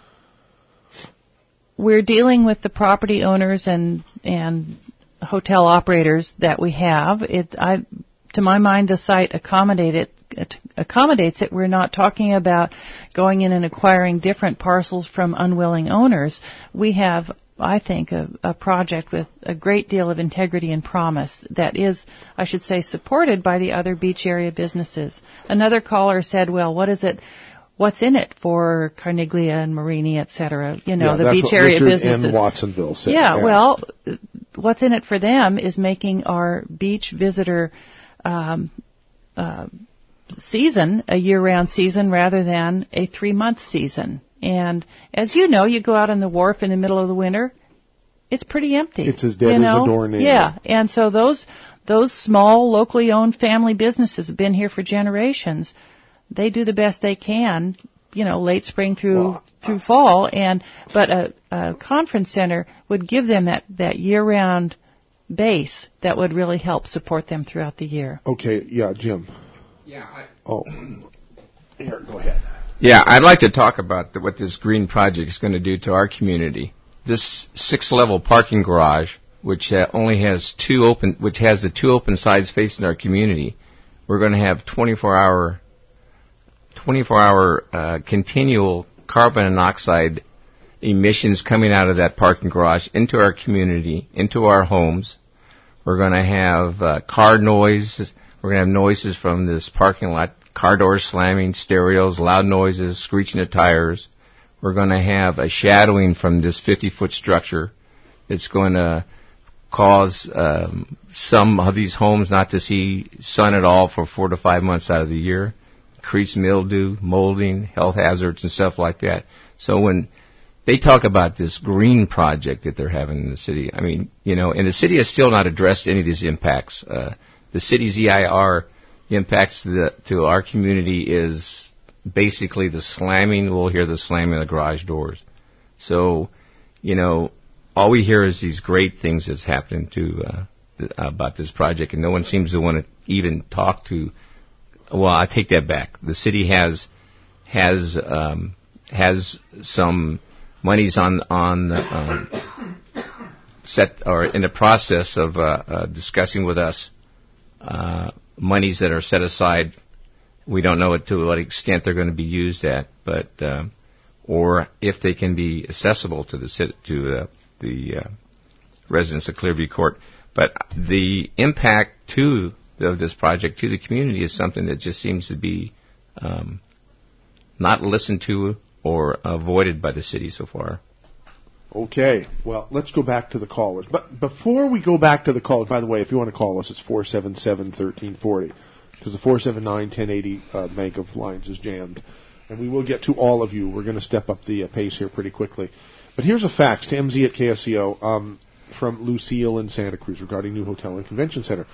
G: We're dealing with the property owners and hotel operators that we have. To my mind, the site accommodates it. We're not talking about going in and acquiring different parcels from unwilling owners. We have, I think, a project with a great deal of integrity and promise that is, I should say, supported by the other beach area businesses. Another caller said, well, what's in it for Carniglia and Marini, et cetera? The beach area
C: Richard
G: businesses.
C: And Watsonville said.
G: Yeah, well, what's in it for them is making our beach visitor season a year-round season rather than a 3-month season. And as you know, you go out on the wharf in the middle of the winter, it's pretty empty.
C: It's as dead as a doornail.
G: Yeah, and so those small, locally owned family businesses have been here for generations. They do the best they can, late spring through fall, but a conference center would give them that year-round base that would really help support them throughout the year.
C: Okay, yeah, Jim.
H: Yeah.
C: Here, go ahead.
H: Yeah, I'd like to talk about what this green project is going to do to our community. This 6-level parking garage which only has the two open sides facing our community, we're going to have 24-hour continual carbon monoxide emissions coming out of that parking garage into our community, into our homes. We're going to have car noise. We're going to have noises from this parking lot, car doors slamming, stereos, loud noises, screeching of tires. We're going to have a shadowing from this 50-foot structure. It's going to cause some of these homes not to see sun at all for 4 to 5 months out of the year. Increased mildew, molding, health hazards, and stuff like that. So when they talk about this green project that they're having in the city, I mean, you know, and the city has still not addressed any of these impacts. The city's EIR impacts to our community is basically the slamming. We'll hear the slamming of the garage doors. So, you know, all we hear is these great things that's happening about this project, and no one seems to want to even talk to. Well, I take that back. The city has some monies on set or in the process of discussing with us monies that are set aside. We don't know to what extent they're going to be used at, but or if they can be accessible to the residents of Clearview Court. But the impact of this project to the community is something that just seems to be not listened to or avoided by the city so far.
C: Okay, well, let's go back to the callers. But before we go back to the callers, by the way, if you want to call us, it's 477-1340, because the 479-1080 bank of lines is jammed. And we will get to all of you. We're going to step up the pace here pretty quickly. But here's a fax to MZ at KSCO from Lucille in Santa Cruz regarding new hotel and convention center.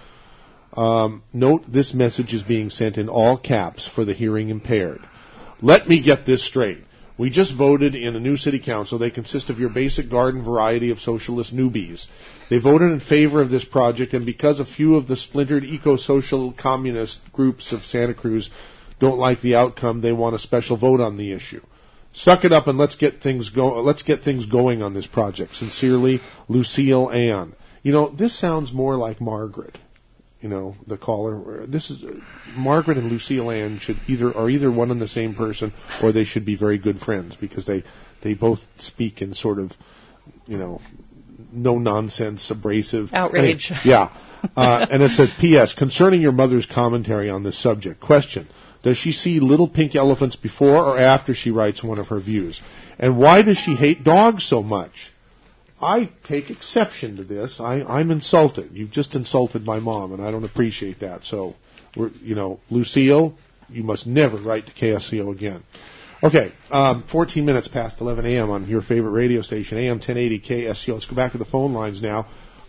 C: Note this message is being sent in all caps for the hearing impaired. Let me get this straight. We just voted in a new city council. They consist of your basic garden variety of socialist newbies. They voted in favor of this project, and because a few of the splintered eco-social communist groups of Santa Cruz don't like the outcome, they want a special vote on the issue. Suck it up and let's get things going on this project. Sincerely, Lucille Ann. You know, this sounds more like Margaret. You know, the caller. This is Margaret and Lucille Ann are either one and the same person, or they should be very good friends, because they both speak in sort of, you know, no nonsense, abrasive
G: outrage.
C: Yeah. And it says, P.S. Concerning your mother's commentary on this subject, question: does she see little pink elephants before or after she writes one of her views? And why does she hate dogs so much? I take exception to this. I'm insulted. You've just insulted my mom, and I don't appreciate that. So, Lucille, you must never write to KSCO again. Okay, 14 minutes past 11 a.m. on your favorite radio station, AM 1080 KSCO. Let's go back to the phone lines now.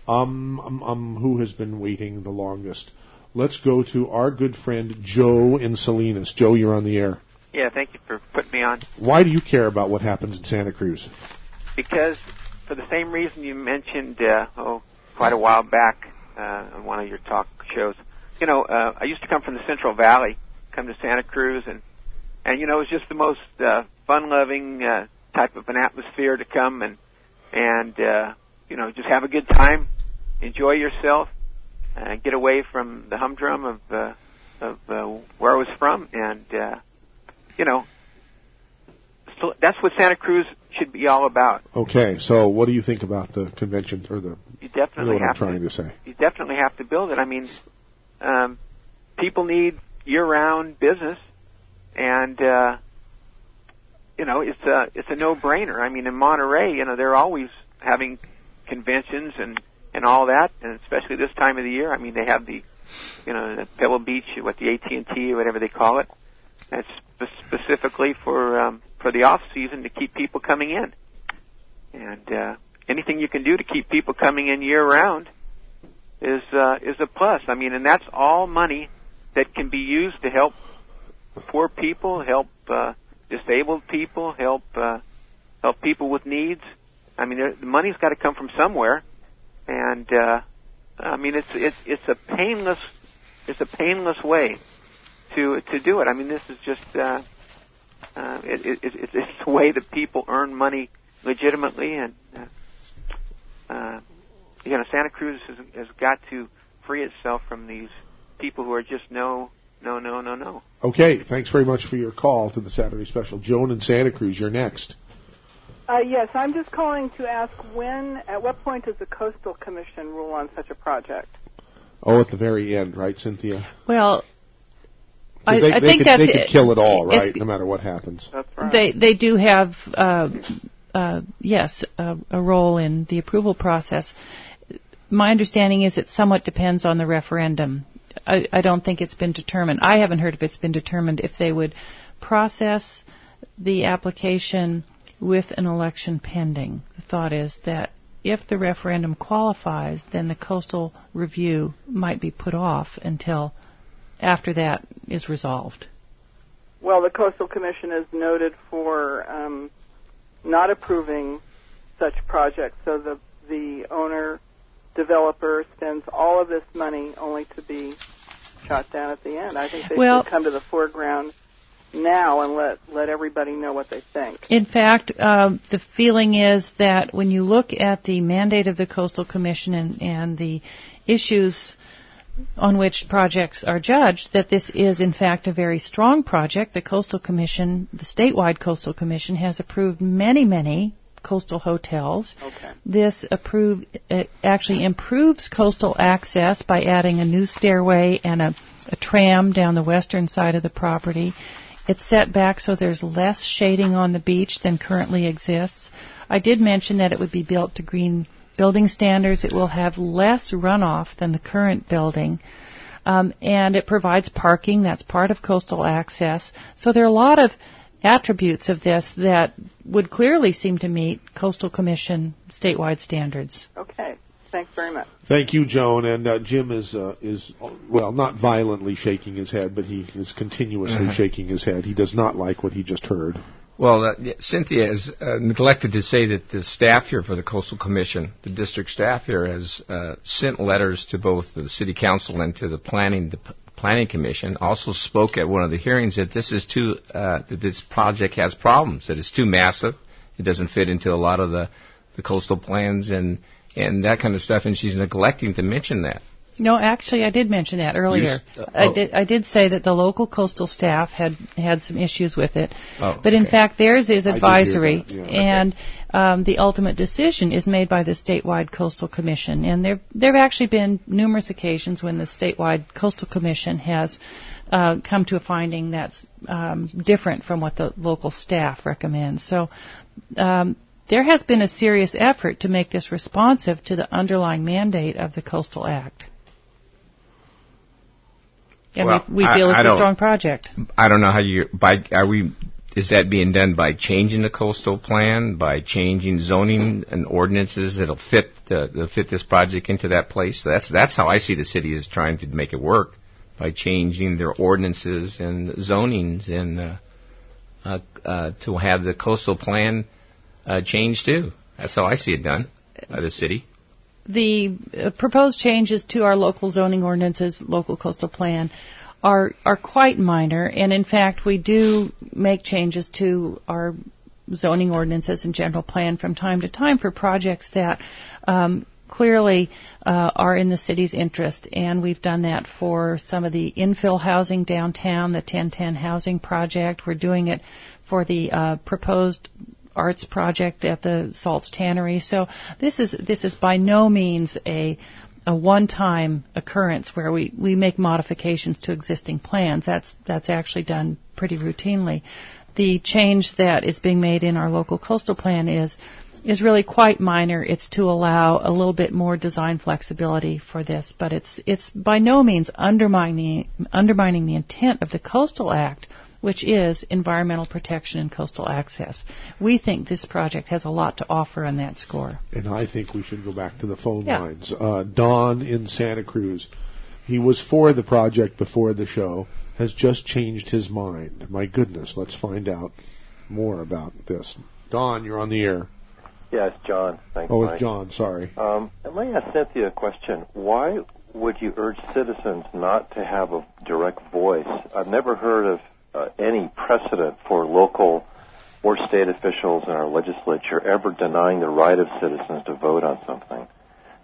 C: Who has been waiting the longest? Let's go to our good friend Joe in Salinas. Joe, you're on the air.
T: Yeah, thank you for putting me on.
C: Why do you care about what happens in Santa Cruz?
T: Because for the same reason you mentioned quite a while back on one of your talk shows. You know, I used to come from the Central Valley, come to Santa Cruz, and you know, it was just the most fun-loving type of an atmosphere to come and you know, just have a good time, enjoy yourself, get away from the humdrum of where I was from, and you know, so that's what Santa Cruz should be all about.
C: Okay, so what do you think about the convention, or the?
T: You definitely
C: what I'm trying to say.
T: You definitely have to build it. I mean, people need year-round business, and you know, it's a no-brainer. I mean, in Monterey, you know, they're always having conventions and all that, and especially this time of the year. I mean, they have the, you know, the Pebble Beach, the AT&T or whatever they call it. That's specifically for the off season to keep people coming in, and anything you can do to keep people coming in year round is a plus. I mean, and that's all money that can be used to help poor people, help disabled people, help people with needs. I mean, the money's got to come from somewhere, and I mean, it's a painless way to do it. I mean, this is just it's the way that people earn money legitimately, and Santa Cruz has got to free itself from these people who are just no.
C: Okay, thanks very much for your call to the Saturday Special. Joan in Santa Cruz, you're next.
U: Yes, I'm just calling to ask at what point does the Coastal Commission rule on such a project?
C: Oh, at the very end, right, Cynthia?
G: Well,
C: I
G: think
C: they could kill it all, right, no matter what happens.
U: That's right.
G: They do have, yes, a role in the approval process. My understanding is it somewhat depends on the referendum. I don't think it's been determined. I haven't heard if it's been determined if they would process the application with an election pending. The thought is that if the referendum qualifies, then the coastal review might be put off until after that is resolved.
U: Well, the Coastal Commission is noted for not approving such projects, so the owner-developer spends all of this money only to be shot down at the end. I think they should come to the foreground now and let everybody know what they think.
G: In fact, the feeling is that when you look at the mandate of the Coastal Commission and the issues on which projects are judged, that this is in fact a very strong project. The Coastal Commission, the statewide Coastal Commission, has approved many coastal hotels.
U: Okay.
G: This actually improves coastal access by adding a new stairway and a tram down the western side of the property. It's set back so there's less shading on the beach than currently exists. I did mention that it would be built to green building standards. It will have less runoff than the current building. And it provides parking. That's part of coastal access. So there are a lot of attributes of this that would clearly seem to meet Coastal Commission statewide standards.
U: Okay. Thanks very much.
C: Thank you, Joan. And Jim is not violently shaking his head, but he is continuously shaking his head. He does not like what he just heard.
H: Well, Cynthia has neglected to say that the staff here for the Coastal Commission, the district staff here, has sent letters to both the City Council and to the Planning Commission. Also spoke at one of the hearings that that this project has problems. That it's too massive. It doesn't fit into a lot of the coastal plans and that kind of stuff. And she's neglecting to mention that.
G: No, actually, I did mention that earlier. I did say that the local coastal staff had some issues with it, but in fact theirs is advisory, and the ultimate decision is made by the statewide Coastal Commission. And there have actually been numerous occasions when the statewide Coastal Commission has come to a finding that's different from what the local staff recommends. So there has been a serious effort to make this responsive to the underlying mandate of the Coastal Act. And we feel it's a strong project.
H: I don't know how is that being done by changing the coastal plan, by changing zoning and ordinances that'll fit this project into that place? That's how I see the city is trying to make it work, by changing their ordinances and zonings and to have the coastal plan changed too. That's how I see it done by the city.
G: The proposed changes to our local zoning ordinances, local coastal plan, are quite minor, and in fact we do make changes to our zoning ordinances and general plan from time to time for projects that clearly are in the city's interest, and we've done that for some of the infill housing downtown, the 1010 housing project. We're doing it for the proposed arts project at the Salts Tannery. So this is by no means a one-time occurrence where we make modifications to existing plans. That's actually done pretty routinely. The change that is being made in our local coastal plan is really quite minor. It's to allow a little bit more design flexibility for this, but it's by no means undermining the intent of the Coastal Act, which is environmental protection and coastal access. We think this project has a lot to offer on that score.
C: And I think we should go back to the phone lines. Don in Santa Cruz, he was for the project before the show, has just changed his mind. My goodness, let's find out more about this. Don, you're on the air.
V: Yeah, it's John. Thanks,
C: Mike.
V: It's
C: John, sorry.
V: Let me ask Cynthia a question. Why would you urge citizens not to have a direct voice? I've never heard of any precedent for local or state officials in our legislature ever denying the right of citizens to vote on something.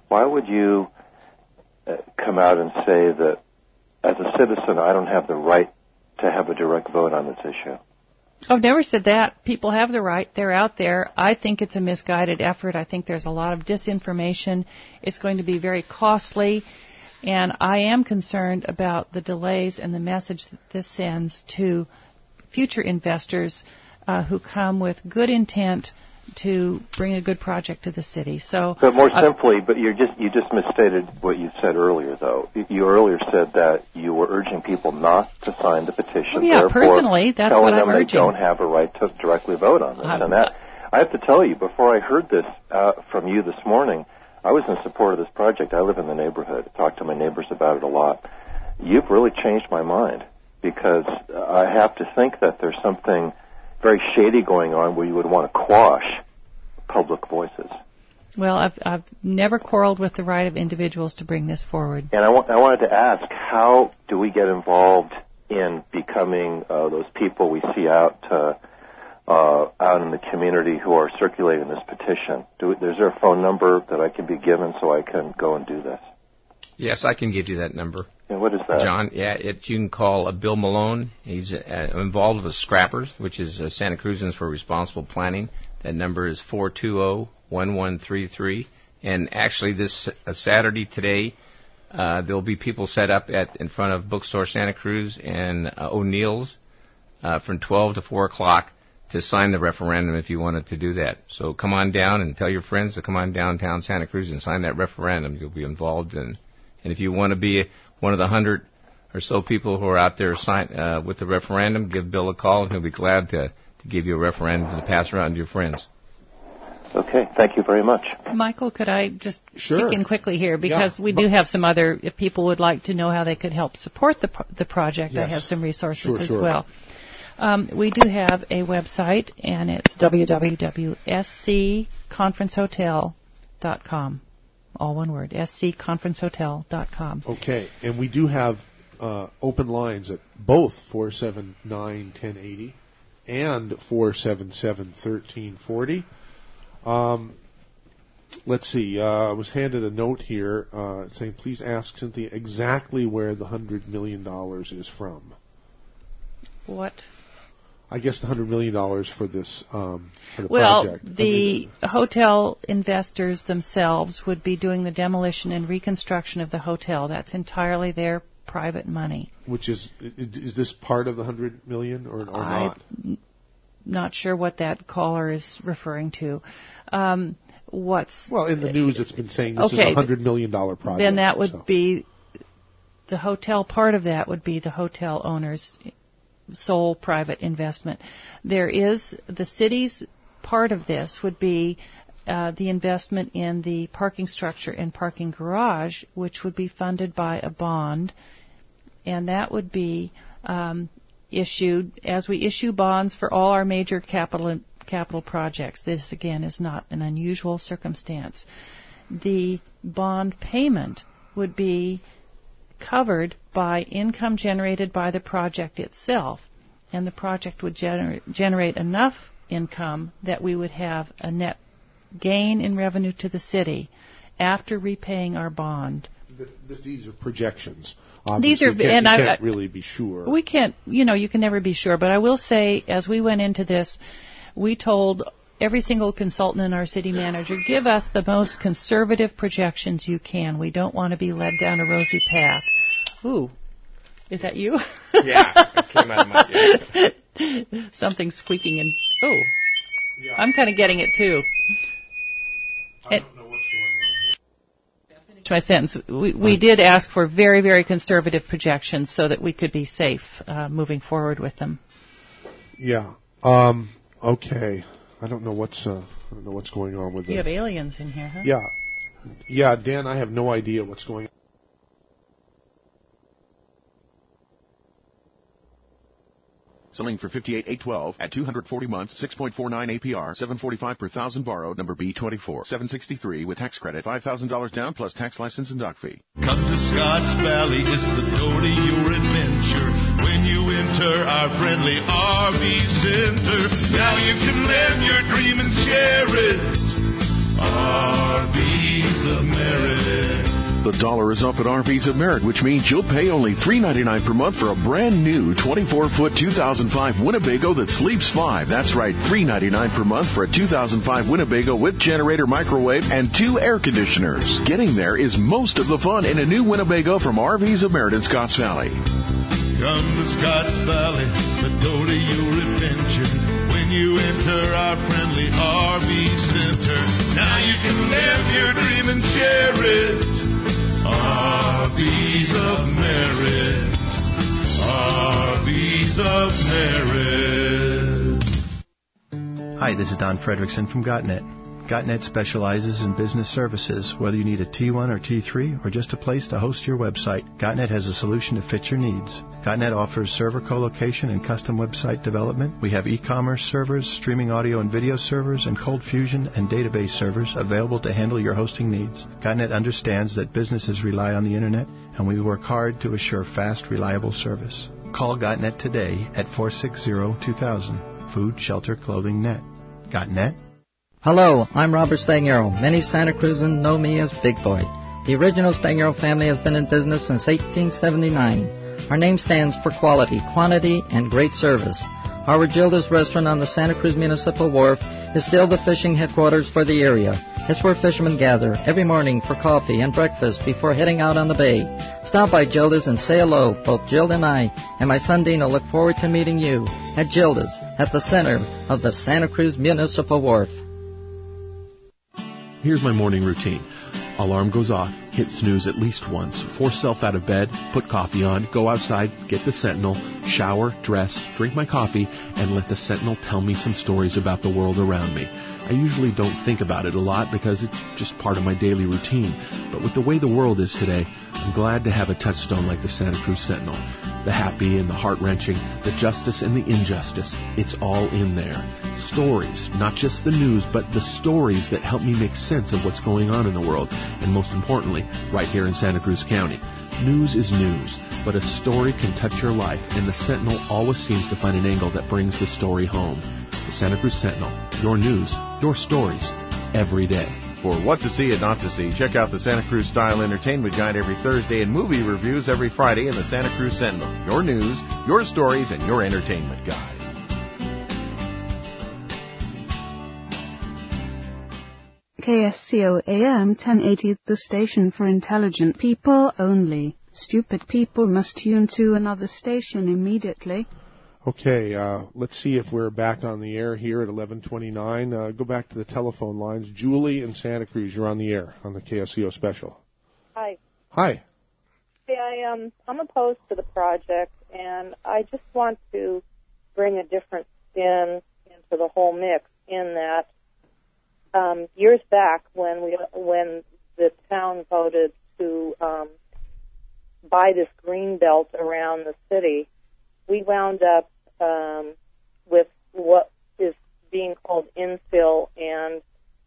V: why would you come out and say that as a citizen I don't have the right to have a direct vote on this issue?
G: I've never said that. People have the right. They're out there. I think it's a misguided effort. I think there's a lot of disinformation. It's going to be very costly. And I am concerned about the delays and the message that this sends to future investors who come with good intent to bring a good project to the city. But
V: more simply, but you just misstated what you said earlier, though. You earlier said that you were urging people not to sign the petition.
G: Well, yeah, personally, that's what I'm urging.
V: Telling them they don't have a right to directly vote on this. And that, I have to tell you, before I heard this from you this morning, I was in support of this project. I live in the neighborhood. I talk to my neighbors about it a lot. You've really changed my mind, because I have to think that there's something very shady going on where you would want to quash public voices.
G: Well, I've never quarreled with the right of individuals to bring this forward.
V: And I wanted to ask, how do we get involved in becoming those people we see out in the community who are circulating this petition? Is there a phone number that I can be given so I can go and do this?
H: Yes, I can give you that number.
V: And what is that?
H: John, you can call Bill Malone. He's involved with Scrappers, which is Santa Cruzans for Responsible Planning. That number is 420-1133. And actually, this Saturday today, there'll be people set up in front of Bookstore Santa Cruz and O'Neill's from 12 to 4 o'clock to sign the referendum if you wanted to do that. So come on down and tell your friends to come on downtown Santa Cruz and sign that referendum. You'll be involved in. And if you want to be one of the 100 or so people who are out there with the referendum, give Bill a call, and he'll be glad to give you a referendum to pass around to your friends.
V: Okay, thank you very much.
G: Michael, could I just kick in quickly here? Because we do have some other, if people would like to know how they could help support the project, I have some resources as well. We do have a website, and it's www.scconferencehotel.com. All one word, scconferencehotel.com. Okay,
C: and we do have open lines at both 479-1080 and 477-1340. Let's see, I was handed a note here saying, please ask Cynthia exactly where the $100 million is from.
G: What?
C: I guess the $100 million for this for the project.
G: Well, the hotel investors themselves would be doing the demolition and reconstruction of the hotel. That's entirely their private money.
C: Which is this part of the $100 million or not?
G: I'm not sure what that caller is referring to. Well,
C: in the news it's been saying this is a $100 million project.
G: Then that would be the hotel part of that would be the hotel owner's sole private investment. There is the city's part of this would be the investment in the parking structure and parking garage, which would be funded by a bond, and that would be issued as we issue bonds for all our major capital projects. This again is not an unusual circumstance. The bond payment would be covered by income generated by the project itself, and the project would generate enough income that we would have a net gain in revenue to the city after repaying our bond.
C: These are projections. Obviously, you can't really be sure.
G: We can't, you can never be sure, but I will say, as we went into this, we told every single consultant and our city manager, give us the most conservative projections you can. We don't want to be led down a rosy path. Ooh, is that you?
H: Yeah, it came out of my ear.
G: Something squeaking in. Oh, yeah. I'm kind of getting it too.
C: I don't know what's going on here.
G: Finish my sentence. We did ask for very, very conservative projections so that we could be safe moving forward with them.
C: Yeah. Okay. I don't know what's going on with it.
G: You have aliens in here, huh?
C: Yeah, Dan, I have no idea what's going on.
F: Selling for $58,812 at 240 months, 6.49 APR, $745 per thousand borrowed, number B24, $763 with tax credit, $5,000 down plus tax license and dock fee.
A: Come to Scotts Valley, it's the door to your adventure. When you enter our friendly RV center, now you can live your dream and share it. RV's America.
F: dollar is up at RVs of Merit, which means you'll pay only $3.99 per month for a brand new 24-foot 2005 Winnebago that sleeps 5. That's right, $3.99 per month for a 2005 Winnebago with generator, microwave, and 2 air conditioners. Getting there is most of the fun in a new Winnebago from RVs of Merit in Scotts Valley.
A: Come to Scotts Valley, the door to your adventure. When you enter our friendly RV Center, now you can live your dream and share it. RVs of Merit. RVs of Merit.
D: Hi, this is Don Fredrickson from GotNet. GotNet specializes in business services. Whether you need a T1 or T3 or just a place to host your website, GotNet has a solution to fit your needs. GotNet offers server co-location and custom website development. We have e-commerce servers, streaming audio and video servers, and Cold Fusion and database servers available to handle your hosting needs. GotNet understands that businesses rely on the Internet, and we work hard to assure fast, reliable service. Call GotNet today at 460-2000. Food, shelter, clothing, net. GotNet?
E: Hello, I'm Robert Stagnero. Many Santa Cruzans know me as Big Boy. The original Stagnero family has been in business since 1879. Our name stands for quality, quantity, and great service. Our Gilda's restaurant on the Santa Cruz Municipal Wharf is still the fishing headquarters for the area. It's where fishermen gather every morning for coffee and breakfast before heading out on the bay. Stop by Gilda's and say hello. Both Gilda and I and my son Dino look forward to meeting you at Gilda's at the center of the Santa Cruz Municipal Wharf.
C: Here's my morning routine. Alarm goes off, hit snooze at least once, force self out of bed, put coffee on, go outside, get the Sentinel, shower, dress, drink my coffee, and let the Sentinel tell me some stories about the world around me. I usually don't think about it a lot because it's just part of my daily routine. But with the way the world is today, I'm glad to have a touchstone like the Santa Cruz Sentinel. The happy and the heart-wrenching, the justice and the injustice, it's all in there. Stories, not just the news, but the stories that help me make sense of what's going on in the world. And most importantly, right here in Santa Cruz County. News is news, but a story can touch your life, and the Sentinel always seems to find an angle that brings the story home. The Santa Cruz Sentinel, your news, your stories, every day.
F: For what to see and not to see, check out the Santa Cruz Style Entertainment Guide every Thursday and movie reviews every Friday in the Santa Cruz Sentinel. Your news, your stories, and your entertainment guide.
L: KSCO AM 1080, the station for intelligent people only. Stupid people must tune to another station immediately.
C: Okay, let's see if we're back on the air here at 11:29. Go back to the telephone lines. Julie in Santa Cruz, you're on the air on the KSCO special.
W: Hi.
C: Hi.
W: Hey, I'm opposed to the project, and I just want to bring a different spin into the whole mix. In that, years back when the town voted to buy this green belt around the city, we wound up with what is being called infill and,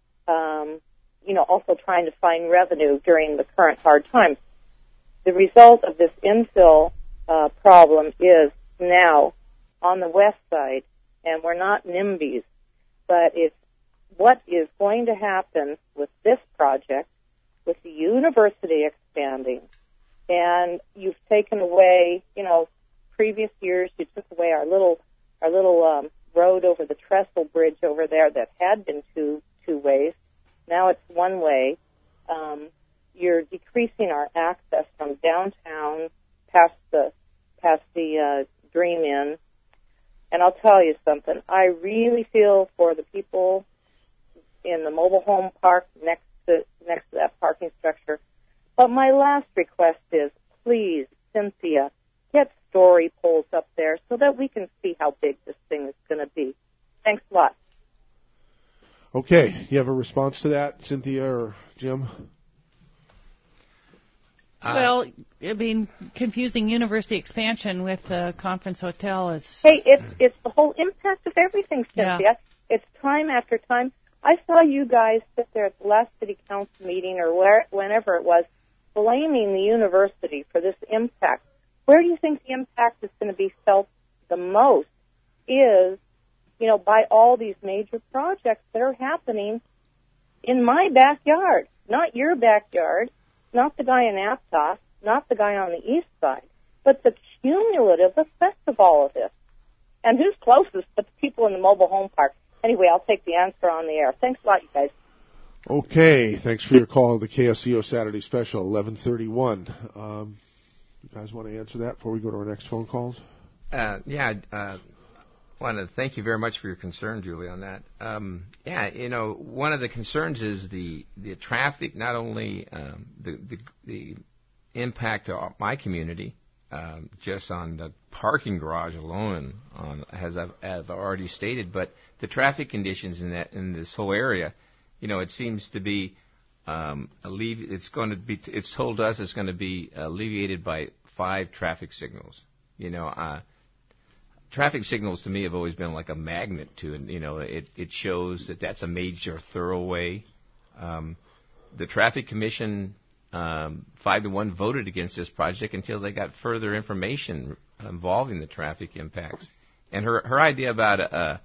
W: also trying to find revenue during the current hard times. The result of this infill problem is now on the west side, and we're not NIMBYs, but it's what is going to happen with this project, with the university expanding, and you've taken away, previous years you took away our little road over the trestle bridge over there that had been two ways. Now it's one way. You're decreasing our access from downtown past the Dream Inn. And I'll tell you something. I really feel for the people in the mobile home park next to that parking structure. But my last request is, please, Cynthia, get story poles up there so that we can see how big this thing is going to be. Thanks a lot.
C: Okay, you have a response to that, Cynthia or Jim?
G: Well, confusing university expansion with the conference hotel is...
W: Hey, it's the whole impact of everything, Cynthia. Yeah. It's time after time. I saw you guys sit there at the last city council meeting or whenever it was, blaming the university for this impact. Where do you think the impact is going to be felt the most is, by all these major projects that are happening in my backyard, not your backyard. not the guy in Aptos, not the guy on the east side, but the cumulative effect of all of this. And who's closest? The people in the mobile home park. Anyway, I'll take the answer on the air. Thanks a lot, you guys.
C: Okay, thanks for your call. The KSCO Saturday Special, 11:31. You guys want to answer that before we go to our next phone calls?
H: I want to thank you very much for your concern, Julie, on that. One of the concerns is the traffic, not only the impact to my community, just on the parking garage alone, as I've already stated, but the traffic conditions in this whole area. It seems to be it's told us it's going to be alleviated by 5 traffic signals. Traffic signals to me have always been like a magnet to it. It shows that that's a major thoroughway. The Traffic Commission 5-1 voted against this project until they got further information involving the traffic impacts. And her idea about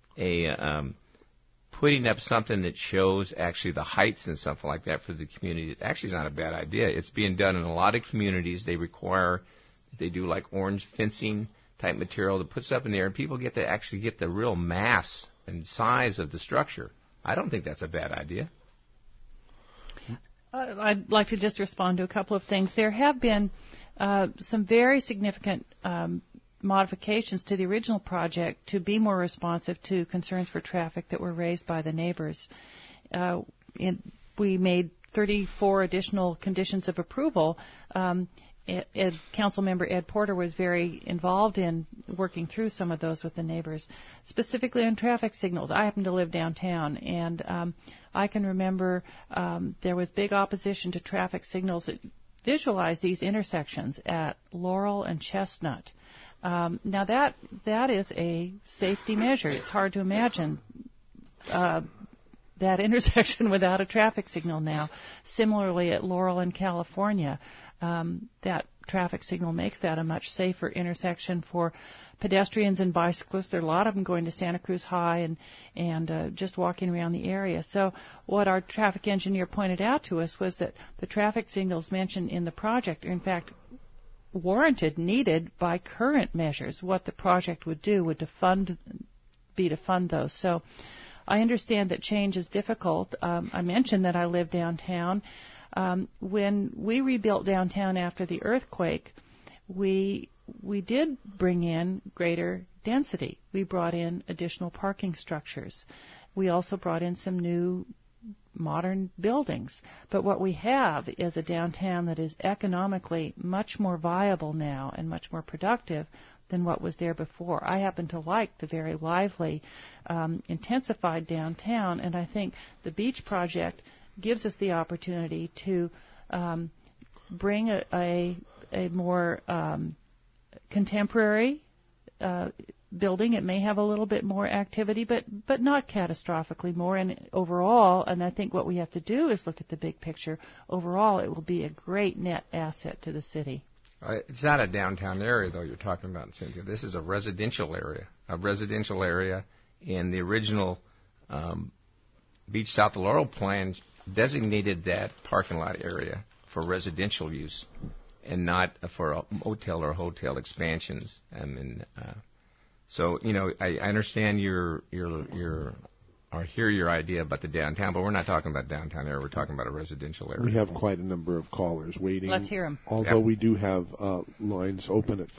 H: putting up something that shows actually the heights and something like that for the community, actually is not a bad idea. It's being done in a lot of communities. They do like orange fencing type material that puts up in there, and people get to actually get the real mass and size of the structure. I don't think that's a bad idea.
G: I'd like to just respond to a couple of things. There have been some very significant modifications to the original project to be more responsive to concerns for traffic that were raised by the neighbors. We made 34 additional conditions of approval. Councilmember Ed Porter was very involved in working through some of those with the neighbors, specifically on traffic signals. I happen to live downtown, and I can remember there was big opposition to traffic signals that visualize these intersections at Laurel and Chestnut. Now that is a safety measure. It's hard to imagine that intersection without a traffic signal now. Similarly, at Laurel in California, that traffic signal makes that a much safer intersection for pedestrians and bicyclists. There are a lot of them going to Santa Cruz High and just walking around the area. So what our traffic engineer pointed out to us was that the traffic signals mentioned in the project are in fact warranted, needed by current measures. What the project would do would to fund those. So I understand that change is difficult. I mentioned that I live downtown. When we rebuilt downtown after the earthquake, we did bring in greater density. We brought in additional parking structures. We also brought in some new modern buildings. But what we have is a downtown that is economically much more viable now and much more productive than what was there before. I happen to like the very lively, intensified downtown, and I think the beach project gives us the opportunity to bring a more contemporary building. It may have a little bit more activity, but not catastrophically more. And overall, and I think what we have to do is look at the big picture. Overall, it will be a great net asset to the city.
H: It's not a downtown area, though, you're talking about, Cynthia. This is a residential area. And the original Beach South of Laurel plan designated that parking lot area for residential use and not for a motel or hotel expansions. So, I understand I hear your idea about the downtown, but we're not talking about downtown area. We're talking about a residential area.
C: We have quite a number of callers waiting.
G: Let's hear them.
C: Although we do have lines open at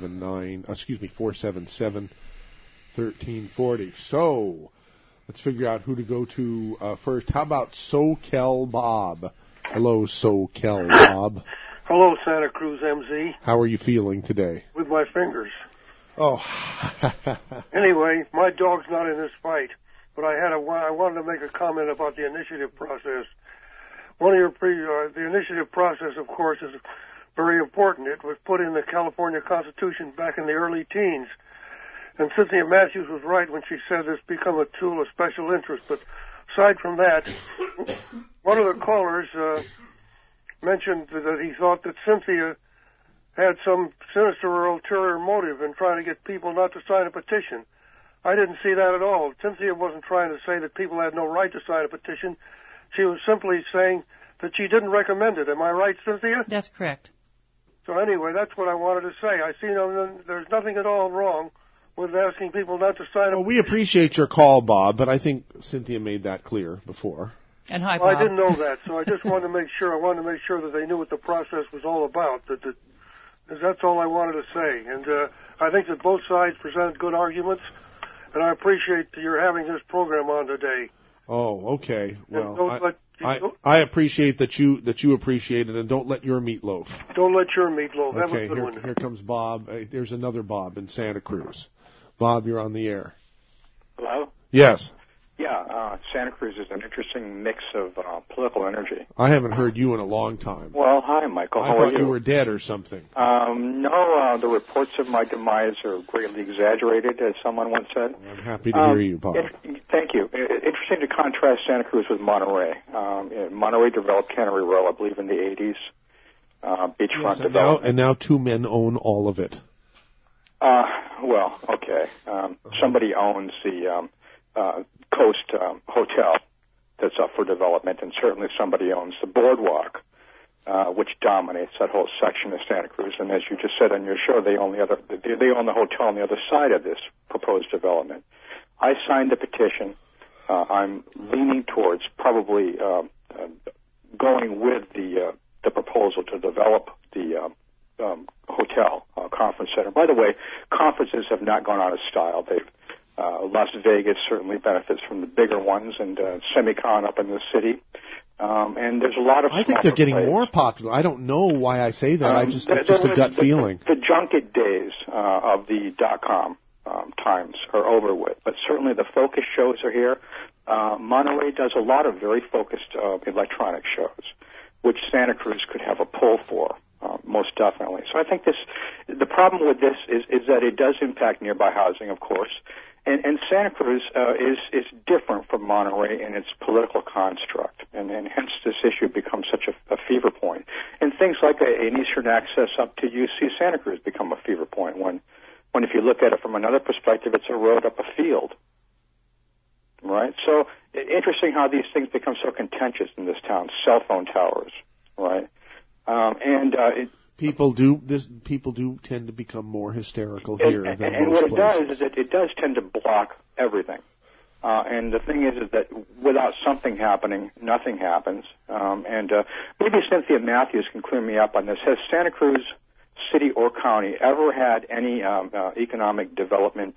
C: 477-1340. So let's figure out who to go to first. How about SoCal Bob? Hello, SoCal Bob.
I: Hello, Santa Cruz MZ.
C: How are you feeling today?
I: With my fingers.
C: Oh.
I: Anyway, my dog's not in this fight. But I wanted to make a comment about the initiative process. The initiative process, of course, is very important. It was put in the California Constitution back in the early teens. And Cynthia Matthews was right when she said it's become a tool of special interest. But aside from that, one of the callers mentioned that he thought that Cynthia had some sinister or ulterior motive in trying to get people not to sign a petition. I didn't see that at all. Cynthia wasn't trying to say that people had no right to sign a petition. She was simply saying that she didn't recommend it. Am I right, Cynthia?
G: That's correct.
I: So anyway, that's what I wanted to say. I see there's nothing at all wrong with asking people not to sign up.
C: Well, we appreciate your call, Bob, but I think Cynthia made that clear before.
G: And hi,
I: Well,
G: Bob.
I: I didn't know that, so I just wanted to make sure. I wanted to make sure that they knew what the process was all about. Because that's all I wanted to say. And I think that both sides presented good arguments, and I appreciate your having this program on today.
C: Oh, okay.
I: And
C: Well, I appreciate that you appreciate it, and don't let your meatloaf.
I: Don't let your meatloaf. Have
C: Okay,
I: a good one.
C: here comes Bob. There's another Bob in Santa Cruz. Bob, you're on the air.
J: Hello?
C: Yes.
J: Yeah, Santa Cruz is an interesting mix of political energy.
C: I haven't heard you in a long time.
J: Well, hi, Michael. How
C: I
J: are
C: thought you were dead or something.
J: No, the reports of my demise are greatly exaggerated, as someone once said.
C: I'm happy to hear you, Bob.
J: Thank you. Interesting to contrast Santa Cruz with Monterey. Monterey developed Cannery Row, I believe, in the 80s. Beachfront development.
C: And now two men own all of it.
J: Well, okay. Somebody owns the Coast Hotel that's up for development, and certainly somebody owns the boardwalk, which dominates that whole section of Santa Cruz. And as you just said on your show, they own the hotel on the other side of this proposed development. I signed the petition. I'm leaning towards probably going with the proposal to develop the hotel conference center. By the way, conferences have not gone out of style. Las Vegas certainly benefits from the bigger ones, and Semicon up in the city. And there's a lot of.
C: I think they're getting more popular. I don't know why I say that. It's just a gut feeling.
J: The junket days of the .com times are over with, but certainly the focus shows are here. Monterey does a lot of very focused electronic shows, which Santa Cruz could have a pull for. Most definitely. So I think the problem with this is that it does impact nearby housing, of course, and Santa Cruz is different from Monterey in its political construct, and hence this issue becomes such a fever point. And things like an eastern access up to UC Santa Cruz become a fever point when if you look at it from another perspective, it's a road up a field. Right? So interesting how these things become so contentious in this town. Cell phone towers, right?
C: People do tend to become more hysterical here than
J: and
C: most
J: what it
C: places.
J: does is it does tend to block everything. And the thing is that without something happening, nothing happens. Maybe Cynthia Matthews can clear me up on this. Has Santa Cruz City or County ever had any economic development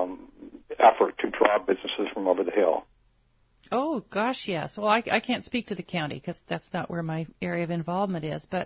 J: effort to draw businesses from over the hill?
G: Oh, gosh, yes. Well, I can't speak to the county because that's not where my area of involvement is. But,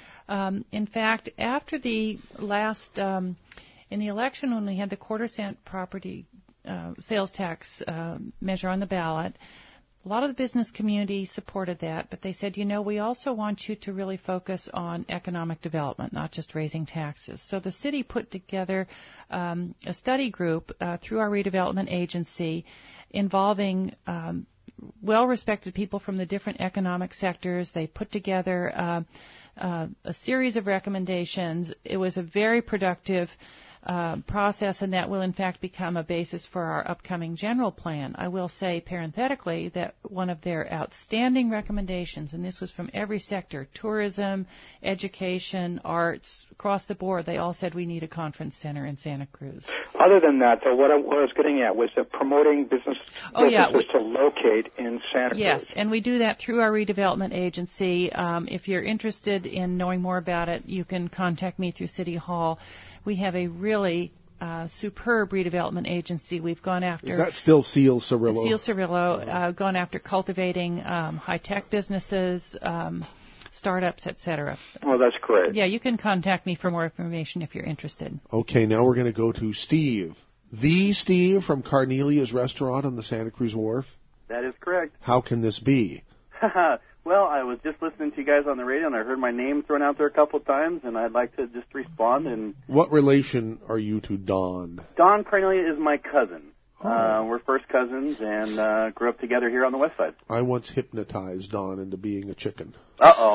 G: in fact, after the last, in the election when we had the quarter-cent property sales tax measure on the ballot, a lot of the business community supported that, but they said, we also want you to really focus on economic development, not just raising taxes. So the city put together a study group through our redevelopment agency involving well-respected people from the different economic sectors. They put together a series of recommendations. It was a very productive process, and that will in fact become a basis for our upcoming general plan. I will say parenthetically that one of their outstanding recommendations, and this was from every sector, tourism, education, arts, across the board, they all said we need a conference center in Santa Cruz.
J: Other than that, though, what I was getting at was that promoting businesses to locate in Santa Cruz.
G: Yes, and we do that through our redevelopment agency. If you're interested in knowing more about it, you can contact me through City Hall. We have a really superb redevelopment agency. We've gone after...
C: Is that still Seal Cirillo?
G: Seal Cirillo, gone after cultivating high-tech businesses, startups, etc.
J: Well, that's great.
G: Yeah, you can contact me for more information if you're interested.
C: Okay, now we're going to go to Steve. The Steve from Carnelia's Restaurant on the Santa Cruz Wharf.
K: That is correct.
C: How can this be?
K: Well, I was just listening to you guys on the radio, and I heard my name thrown out there a couple of times, and I'd like to just respond. And
C: what relation are you to Don?
K: Don Carnelia is my cousin. We're first cousins and grew up together here on the west side.
C: I once hypnotized Don into being a chicken.
K: Uh-oh.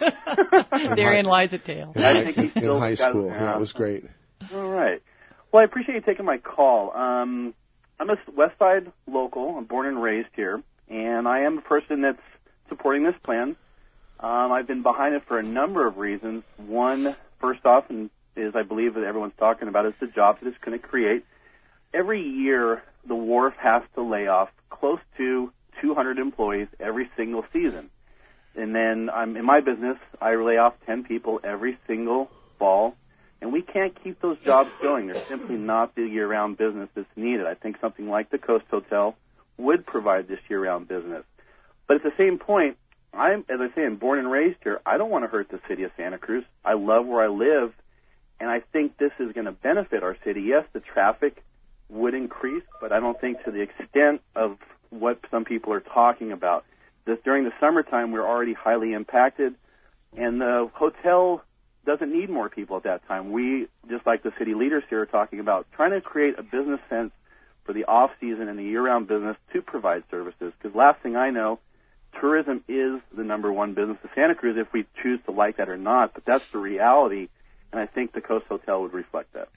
G: Therein lies a tale.
C: In high school. Yeah, it was great.
K: All right. Well, I appreciate you taking my call. I'm a west side local. I'm born and raised here, and I am a person that's supporting this plan. I've been behind it for a number of reasons. One, first off, and is I believe that everyone's talking about, is the jobs that it's going to create. Every year, the wharf has to lay off close to 200 employees every single season. And then in my business, I lay off 10 people every single fall. And we can't keep those jobs going. They're simply not the year-round business that's needed. I think something like the Coast Hotel would provide this year-round business. But at the same point, as I say, I'm born and raised here. I don't want to hurt the city of Santa Cruz. I love where I live, and I think this is going to benefit our city. Yes, the traffic would increase, but I don't think to the extent of what some people are talking about. During the summertime, we're already highly impacted, and the hotel doesn't need more people at that time. We, just like the city leaders here, are talking about trying to create a business sense for the off-season and the year-round business to provide services, because last thing I know, tourism is the number one business of Santa Cruz, if we choose to like that or not, but that's the reality, and I think the Coast Hotel would reflect that.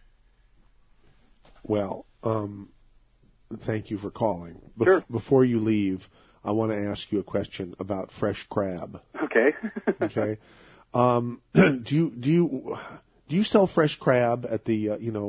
C: Well, thank you for calling.
K: Sure.
C: Before you leave, I want to ask you a question about fresh crab.
K: Okay.
C: Okay. Do you sell fresh crab at the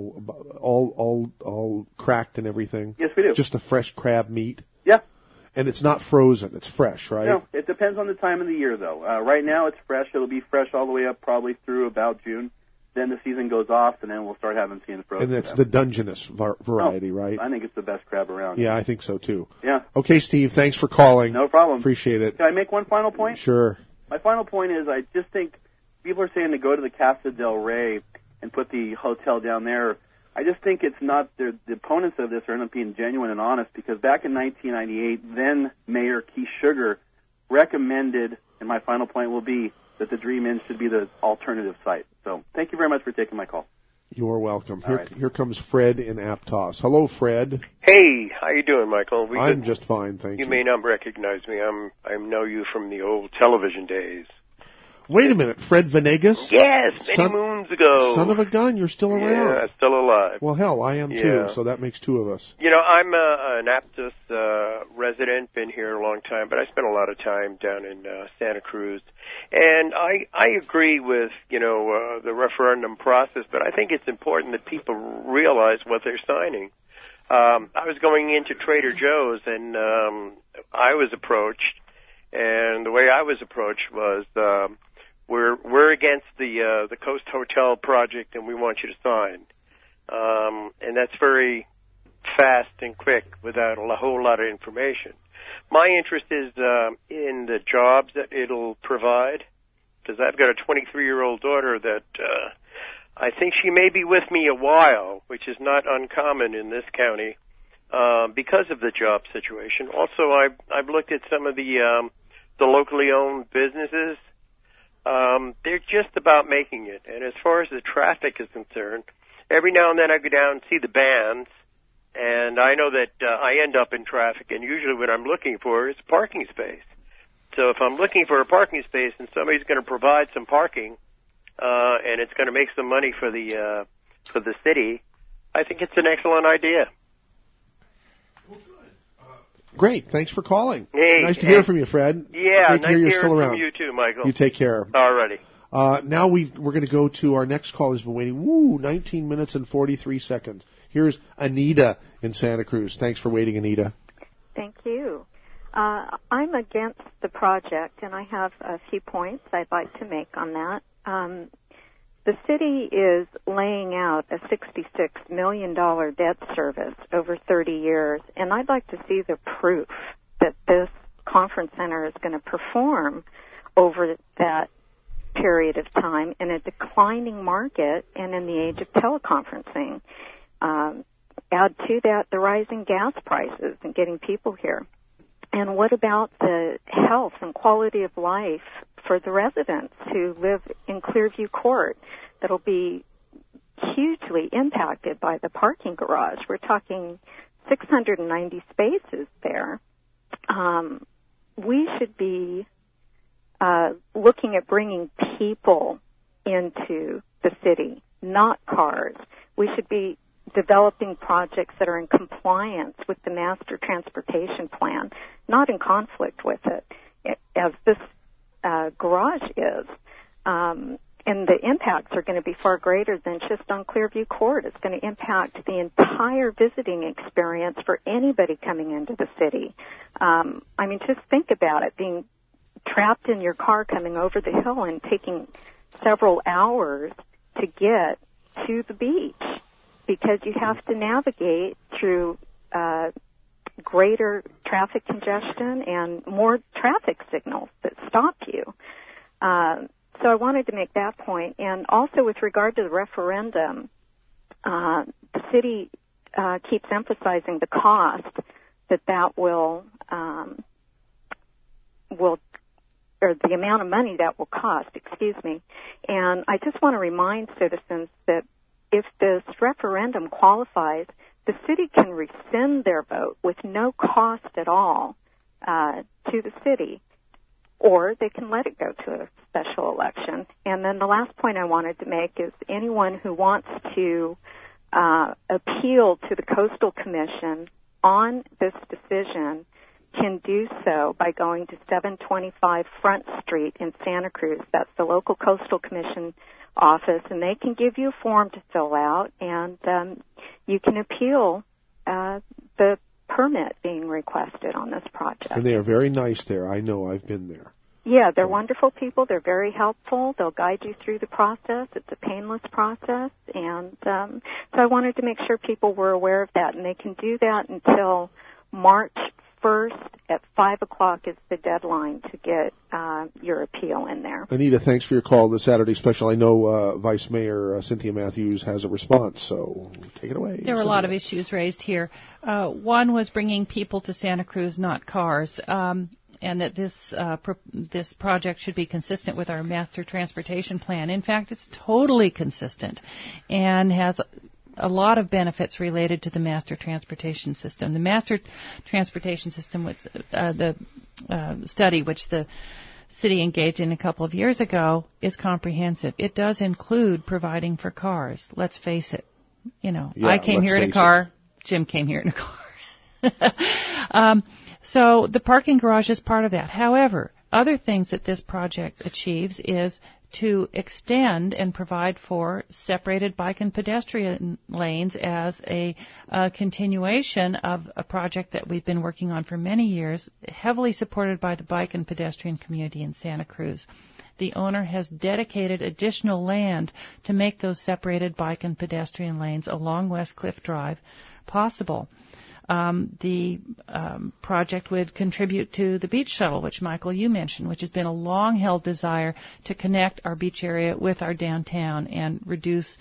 C: all cracked and everything?
K: Yes, we do.
C: Just a fresh crab meat?
K: Yeah.
C: And it's not frozen; it's fresh, right?
K: No, it depends on the time of the year, though. Right now, it's fresh. It'll be fresh all the way up probably through about June. Then the season goes off, and then we'll start seeing the frozen.
C: And that's
K: crab.
C: the Dungeness variety, right?
K: I think it's the best crab around.
C: Yeah, I think so too.
K: Yeah.
C: Okay, Steve. Thanks for calling.
K: No problem.
C: Appreciate it.
K: Can I make one final point?
C: Sure.
K: My final point is I just think people are saying to go to the Casa del Rey and put the hotel down there. I just think it's not, the opponents of this are not being genuine and honest, because back in 1998, then Mayor Keith Sugar recommended, and my final point will be, that the Dream Inn should be the alternative site. So thank you very much for taking my call.
C: You're welcome.
K: All right.
C: Here comes Fred in Aptos. Hello, Fred.
M: Hey, how you doing, Michael?
C: I'm just fine, thank you.
M: You may not recognize me. I know you from the old television days.
C: Wait a minute, Fred Venegas?
M: Yes, many moons ago.
C: Son of a gun, you're still around.
M: Yeah, still alive.
C: Well, hell, I am too, so that makes two of us.
M: You know, I'm an Aptos resident, been here a long time, but I spent a lot of time down in Santa Cruz. And I agree with, the referendum process, but I think it's important that people realize what they're signing. I was going into Trader Joe's, and I was approached, and the way I was approached was, we're against the Coast Hotel project, and we want you to sign. And that's very fast and quick without a whole lot of information. My interest is in the jobs that it'll provide, because I've got a 23-year-old daughter that I think she may be with me a while, which is not uncommon in this county, because of the job situation. Also, I've looked at some of the locally owned businesses. They're just about making it. And as far as the traffic is concerned, every now and then I go down and see the bands, and I know that I end up in traffic, and usually what I'm looking for is a parking space. So if I'm looking for a parking space and somebody's going to provide some parking, and it's going to make some money for the city, I think it's an excellent idea.
C: Great. Thanks for calling.
M: Hey,
C: nice to hear from you, Fred.
M: Yeah,
C: Great to hear you're
M: hearing
C: still around.
M: from you too, Michael.
C: You take care.
M: All righty.
C: Now we're going to go to our next call who's been waiting. 19 minutes and 43 seconds. Here's Anita in Santa Cruz. Thanks for waiting, Anita.
N: Thank you. I'm against the project, and I have a few points I'd like to make on that. The city is laying out a $66 million debt service over 30 years, and I'd like to see the proof that this conference center is going to perform over that period of time in a declining market and in the age of teleconferencing. Add to that the rising gas prices and getting people here. And what about the health and quality of life for the residents who live in Clearview Court that'll be hugely impacted by the parking garage? We're talking 690 spaces there. We should be looking at bringing people into the city, not cars. We should be developing projects that are in compliance with the master transportation plan, not in conflict with it. As this garage is. And the impacts are going to be far greater than just on Clearview Court. It's going to impact the entire visiting experience for anybody coming into the city. I mean, just think about it, being trapped in your car coming over the hill and taking several hours to get to the beach because you have to navigate through greater traffic congestion and more traffic signals that stop you. So I wanted to make that point. And also with regard to the referendum, the city keeps emphasizing the cost that will, or the amount of money that will cost, And I just want to remind citizens that if this referendum qualifies, the city can rescind their vote with no cost at all to the city, or they can let it go to a special election. And then the last point I wanted to make is anyone who wants to appeal to the Coastal Commission on this decision can do so by going to 725 Front Street in Santa Cruz. That's the local Coastal Commission office, and they can give you a form to fill out, and you can appeal the permit being requested on this project.
C: And they are very nice there. I know. I've been there.
N: Yeah, they're wonderful people. They're very helpful. They'll guide you through the process. It's a painless process. And so I wanted to make sure people were aware of that. And they can do that until March 1st at 5 o'clock is the deadline to get your appeal in there.
C: Anita, thanks for your call this Saturday special. I know Vice Mayor Cynthia Matthews has a response, so take it away.
G: There were a lot of issues raised here. One was bringing people to Santa Cruz, not cars. And that this project should be consistent with our master transportation plan. In fact, it's totally consistent and has a lot of benefits related to the master transportation system. The master transportation system, which the study which the city engaged in a couple of years ago, is comprehensive. It does include providing for cars. Let's face it. You know, yeah, I came here in a car. Jim came here in a car. So the parking garage is part of that. However, other things that this project achieves is to extend and provide for separated bike and pedestrian lanes as a continuation of a project that we've been working on for many years, heavily supported by the bike and pedestrian community in Santa Cruz. The owner has dedicated additional land to make those separated bike and pedestrian lanes along West Cliff Drive possible. The project would contribute to the beach shuttle, which, Michael, you mentioned, which has been a long-held desire to connect our beach area with our downtown and reduce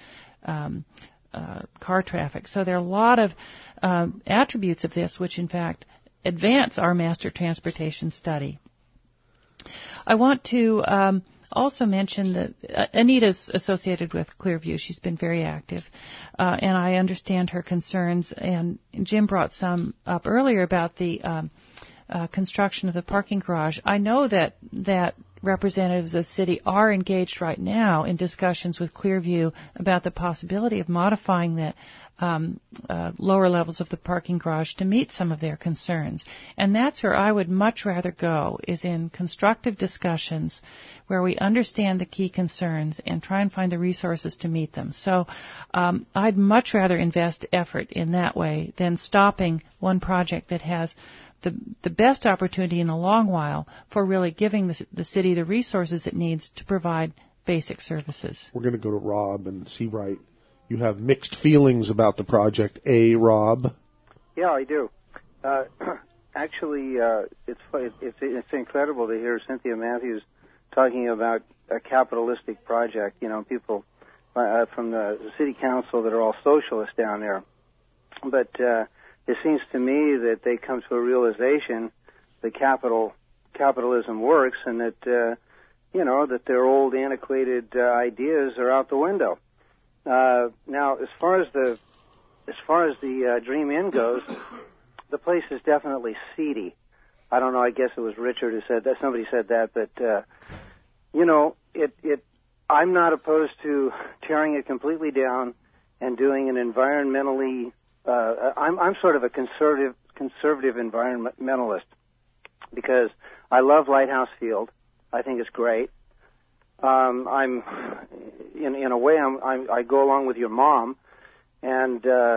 G: car traffic. So there are a lot of attributes of this which, in fact, advance our master transportation study. I want to also mention that Anita's associated with Clearview. She's been very active, and I understand her concerns. And Jim brought some up earlier about the construction of the parking garage. I know that representatives of the city are engaged right now in discussions with Clearview about the possibility of modifying the lower levels of the parking garage to meet some of their concerns. And that's where I would much rather go, is in constructive discussions where we understand the key concerns and try and find the resources to meet them. So I'd much rather invest effort in that way than stopping one project that has the best opportunity in a long while for really giving the city the resources it needs to provide basic services. We're going to go to Rob and Seabright. You have mixed feelings about the project, Rob?
O: Yeah, I do. Actually, it's incredible to hear Cynthia Matthews talking about a capitalistic project. You know, people from the city council that are all socialists down there. But it seems to me that they come to a realization that capitalism works, and that that their old antiquated ideas are out the window. Now, as far as the Dream Inn goes, the place is definitely seedy. I don't know. I guess it was Richard who said that. Somebody said that, but I'm not opposed to tearing it completely down and doing an environmentally. I'm sort of a conservative environmentalist because I love Lighthouse Field. I think it's great. I'm in a way I go along with your mom, and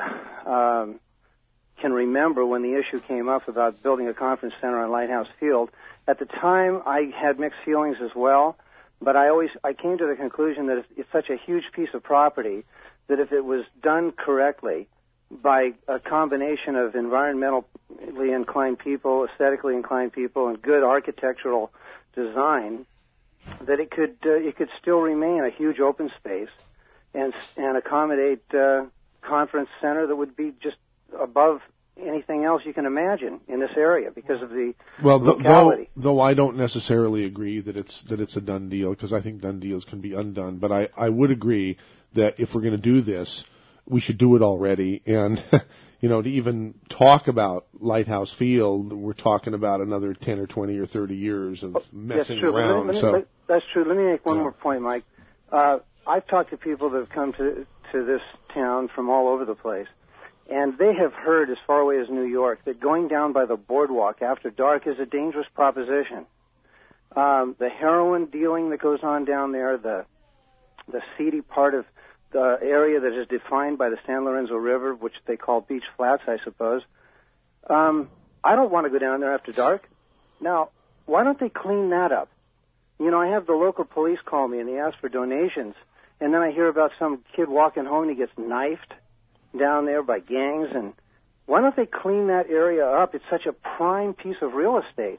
O: can remember when the issue came up about building a conference center on Lighthouse Field. At the time, I had mixed feelings as well, but I came to the conclusion that it's such a huge piece of property that if it was done correctly by a combination of environmentally inclined people, aesthetically inclined people, and good architectural design, that it could still remain a huge open space and accommodate conference center that would be just above anything else you can imagine in this area because of the locality.
C: Though I don't necessarily agree that it's a done deal, because I think done deals can be undone, but I would agree that if we're going to do this, we should do it already. And to even talk about Lighthouse Field, we're talking about another 10 or 20 or 30 years of messing around.
O: That's true. Let me make one more point, Mike. I've talked to people that have come to this town from all over the place, and they have heard as far away as New York that going down by the boardwalk after dark is a dangerous proposition. The heroin dealing that goes on down there, the seedy part of the area that is defined by the San Lorenzo River, which they call Beach Flats, I suppose. I don't want to go down there after dark. Now, why don't they clean that up? I have the local police call me and they ask for donations, and then I hear about some kid walking home and he gets knifed down there by gangs. And why don't they clean that area up? It's such a prime piece of real estate.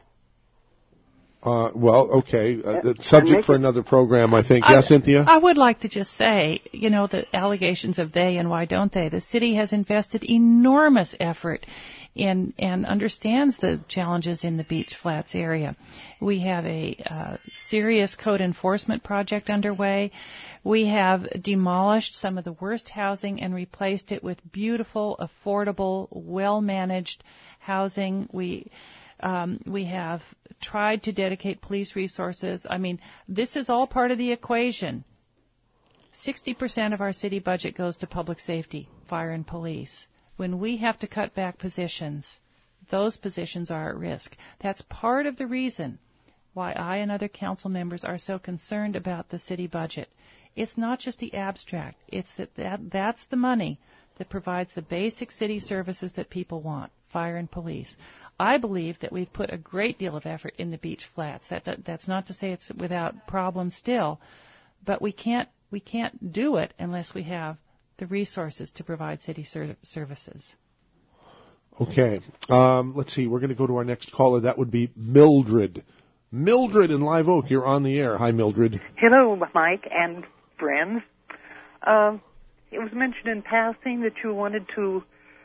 C: Okay. Subject for another program, I think. Yes, Cynthia?
G: I would like to just say, the allegations of they and why don't they. The city has invested enormous effort in and understands the challenges in the Beach Flats area. We have a serious code enforcement project underway. We have demolished some of the worst housing and replaced it with beautiful, affordable, well-managed housing. We have tried to dedicate police resources. This is all part of the equation. 60% of our city budget goes to public safety, fire and police. When we have to cut back positions, those positions are at risk. That's part of the reason why I and other council members are so concerned about the city budget. It's not just the abstract. It's that's the money that provides the basic city services that people want, fire and police. I believe that we've put a great deal of effort in the Beach Flats. That's not to say it's without problems still, but we can't do it unless we have the resources to provide city services.
C: Okay. Let's see. We're going to go to our next caller. That would be Mildred. Mildred in Live Oak, you're on the air. Hi, Mildred.
P: Hello, Mike and friends. It was mentioned in passing that you wanted to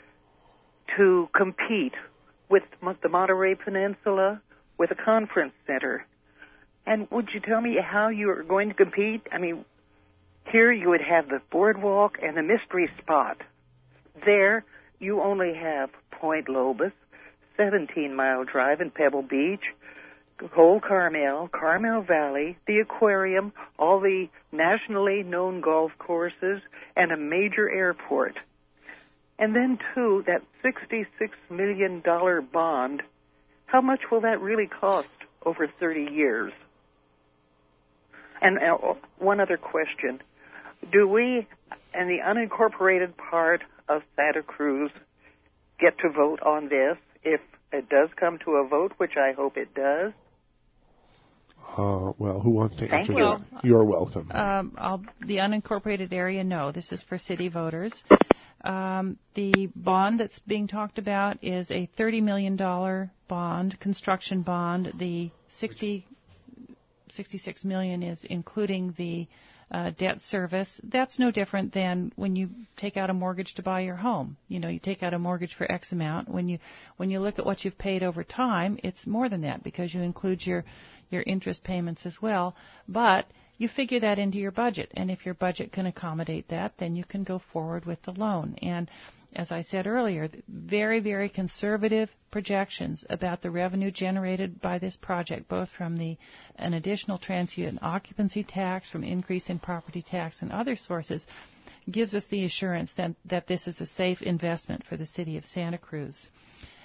P: compete with the Monterey Peninsula with a conference center. And would you tell me how you are going to compete? Here you would have the boardwalk and the mystery spot. There you only have Point Lobos, 17-mile drive in Pebble Beach, Old Carmel, Carmel Valley, the aquarium, all the nationally known golf courses, and a major airport. And then, too, that $66 million bond, how much will that really cost over 30 years? And one other question. Do we, in the unincorporated part of Santa Cruz, get to vote on this if it does come to a vote, which I hope it does?
C: Well, who wants to answer
G: that?
C: You're welcome.
G: The unincorporated area, no. This is for city voters. The bond that's being talked about is a $30 million bond, construction bond. The $66 million is including the debt service. That's no different than when you take out a mortgage to buy your home. You take out a mortgage for X amount. When you look at what you've paid over time, it's more than that because you include your interest payments as well. But you figure that into your budget, and if your budget can accommodate that, then you can go forward with the loan. And as I said earlier, very, very conservative projections about the revenue generated by this project, both from an additional transient occupancy tax, from increase in property tax, and other sources, gives us the assurance that this is a safe investment for the city of Santa Cruz.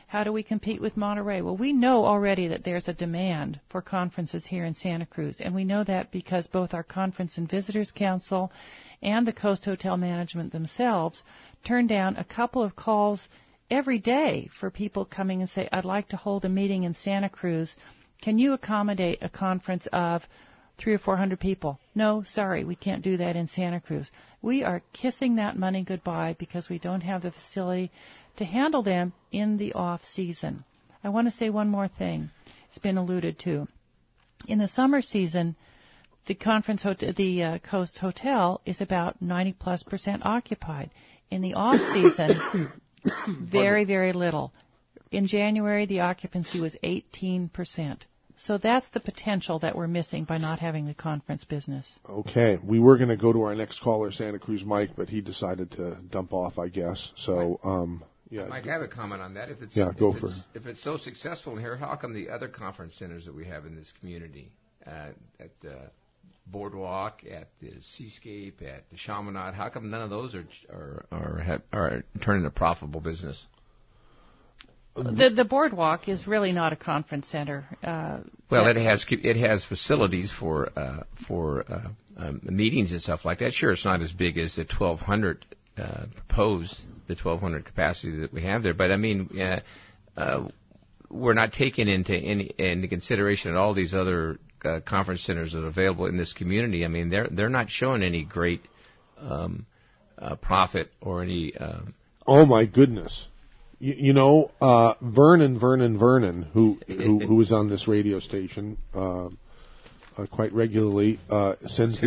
G: How do we compete with Monterey? Well, we know already that there's a demand for conferences here in Santa Cruz, and we know that because both our Conference and Visitors Council and the Coast Hotel Management themselves turn down a couple of calls every day for people coming and say, I'd like to hold a meeting in Santa Cruz. Can you accommodate a conference of 300 or 400 people? No, sorry, we can't do that in Santa Cruz. We are kissing that money goodbye because we don't have the facility to handle them in the off season. I want to say one more thing. It's been alluded to. In the summer season, the Coast Hotel is about 90+% occupied. In the off season, very, very little. In January, the occupancy was 18%. So that's the potential that we're missing by not having the conference business.
C: Okay. We were going to go to our next caller, Santa Cruz Mike, but he decided to dump off, I guess. So, yeah.
H: Mike, I have a comment on that. If it's so successful here, how come the other conference centers that we have in this community, at the Boardwalk, at the Seascape, at the Chaminade, how come none of those are turning a profitable business?
G: The Boardwalk is really not a conference center.
H: It has facilities for meetings and stuff like that. Sure, it's not as big as the 1,200 proposed, the 1,200 capacity that we have there. But I mean, we're not taking into consideration all these other conference centers that are available in this community. I mean, they're not showing any great profit or any.
C: Oh my goodness. Vernon, who is on this radio station quite regularly, sends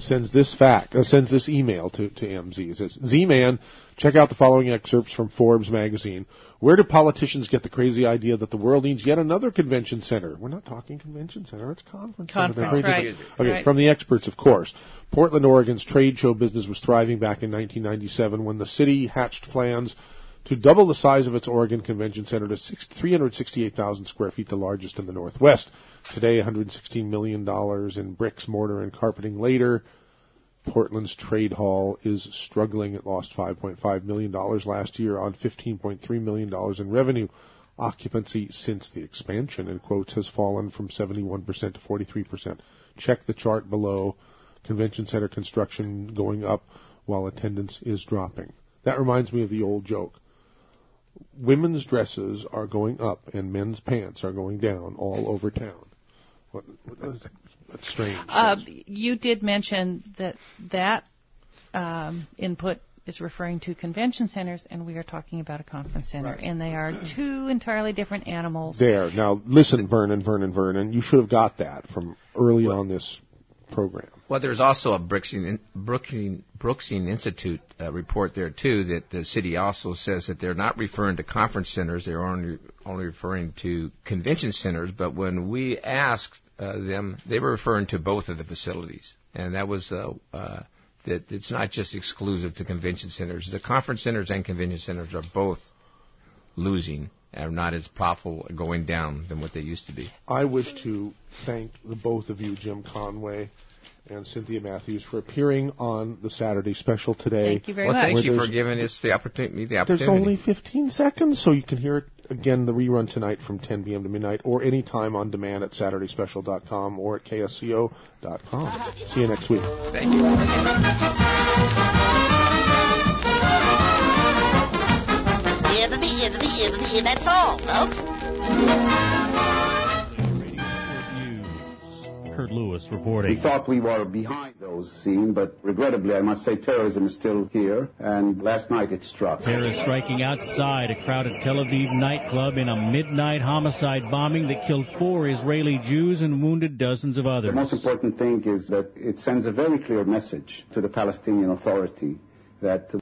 C: this email to MZ. It says, Z-Man, check out the following excerpts from Forbes magazine. Where do politicians get the crazy idea that the world needs yet another convention center? We're not talking convention center, it's conference center.
G: Right.
C: Okay, right. From the experts, of course. Portland, Oregon's trade show business was thriving back in 1997 when the city hatched plans to double the size of its Oregon Convention Center to 368,000 square feet, the largest in the Northwest. Today, $116 million in bricks, mortar, and carpeting later. Portland's Trade Hall is struggling. It lost $5.5 million last year on $15.3 million in revenue. Occupancy since the expansion, in quotes, has fallen from 71% to 43%. Check the chart below. Convention Center construction going up while attendance is dropping. That reminds me of the old joke. Women's dresses are going up and men's pants are going down all over town. That's strange.
G: You did mention that input is referring to convention centers, and we are talking about a conference center, right. And they are two entirely different animals.
C: There. Now, listen, Vernon, you should have got that from early on this program.
H: Well, there's also a Brookings Institute report there, too, that the city also says that they're not referring to conference centers. They're only referring to convention centers. But when we asked them, they were referring to both of the facilities. And that was that it's not just exclusive to convention centers. The conference centers and convention centers are both losing, are not as profitable going down than what they used to be.
C: I wish to thank the both of you, Jim Conway and Cynthia Matthews, for appearing on the Saturday special today.
G: Thank you very much.
H: Thank you for giving us the opportunity.
C: There's only 15 seconds, so you can hear it again, the rerun tonight from 10 p.m. to midnight, or anytime on demand at SaturdaySpecial.com or at KSCO.com. See you next week.
H: Thank you.
Q: That's all, folks.
R: Kurt Lewis reporting.
S: We thought we were behind those scenes, but regrettably, I must say, terrorism is still here, and last night it struck.
R: Terrorists striking outside a crowded Tel Aviv nightclub in a midnight homicide bombing that killed 4 Israeli Jews and wounded dozens of others.
S: The most important thing is that it sends a very clear message to the Palestinian Authority that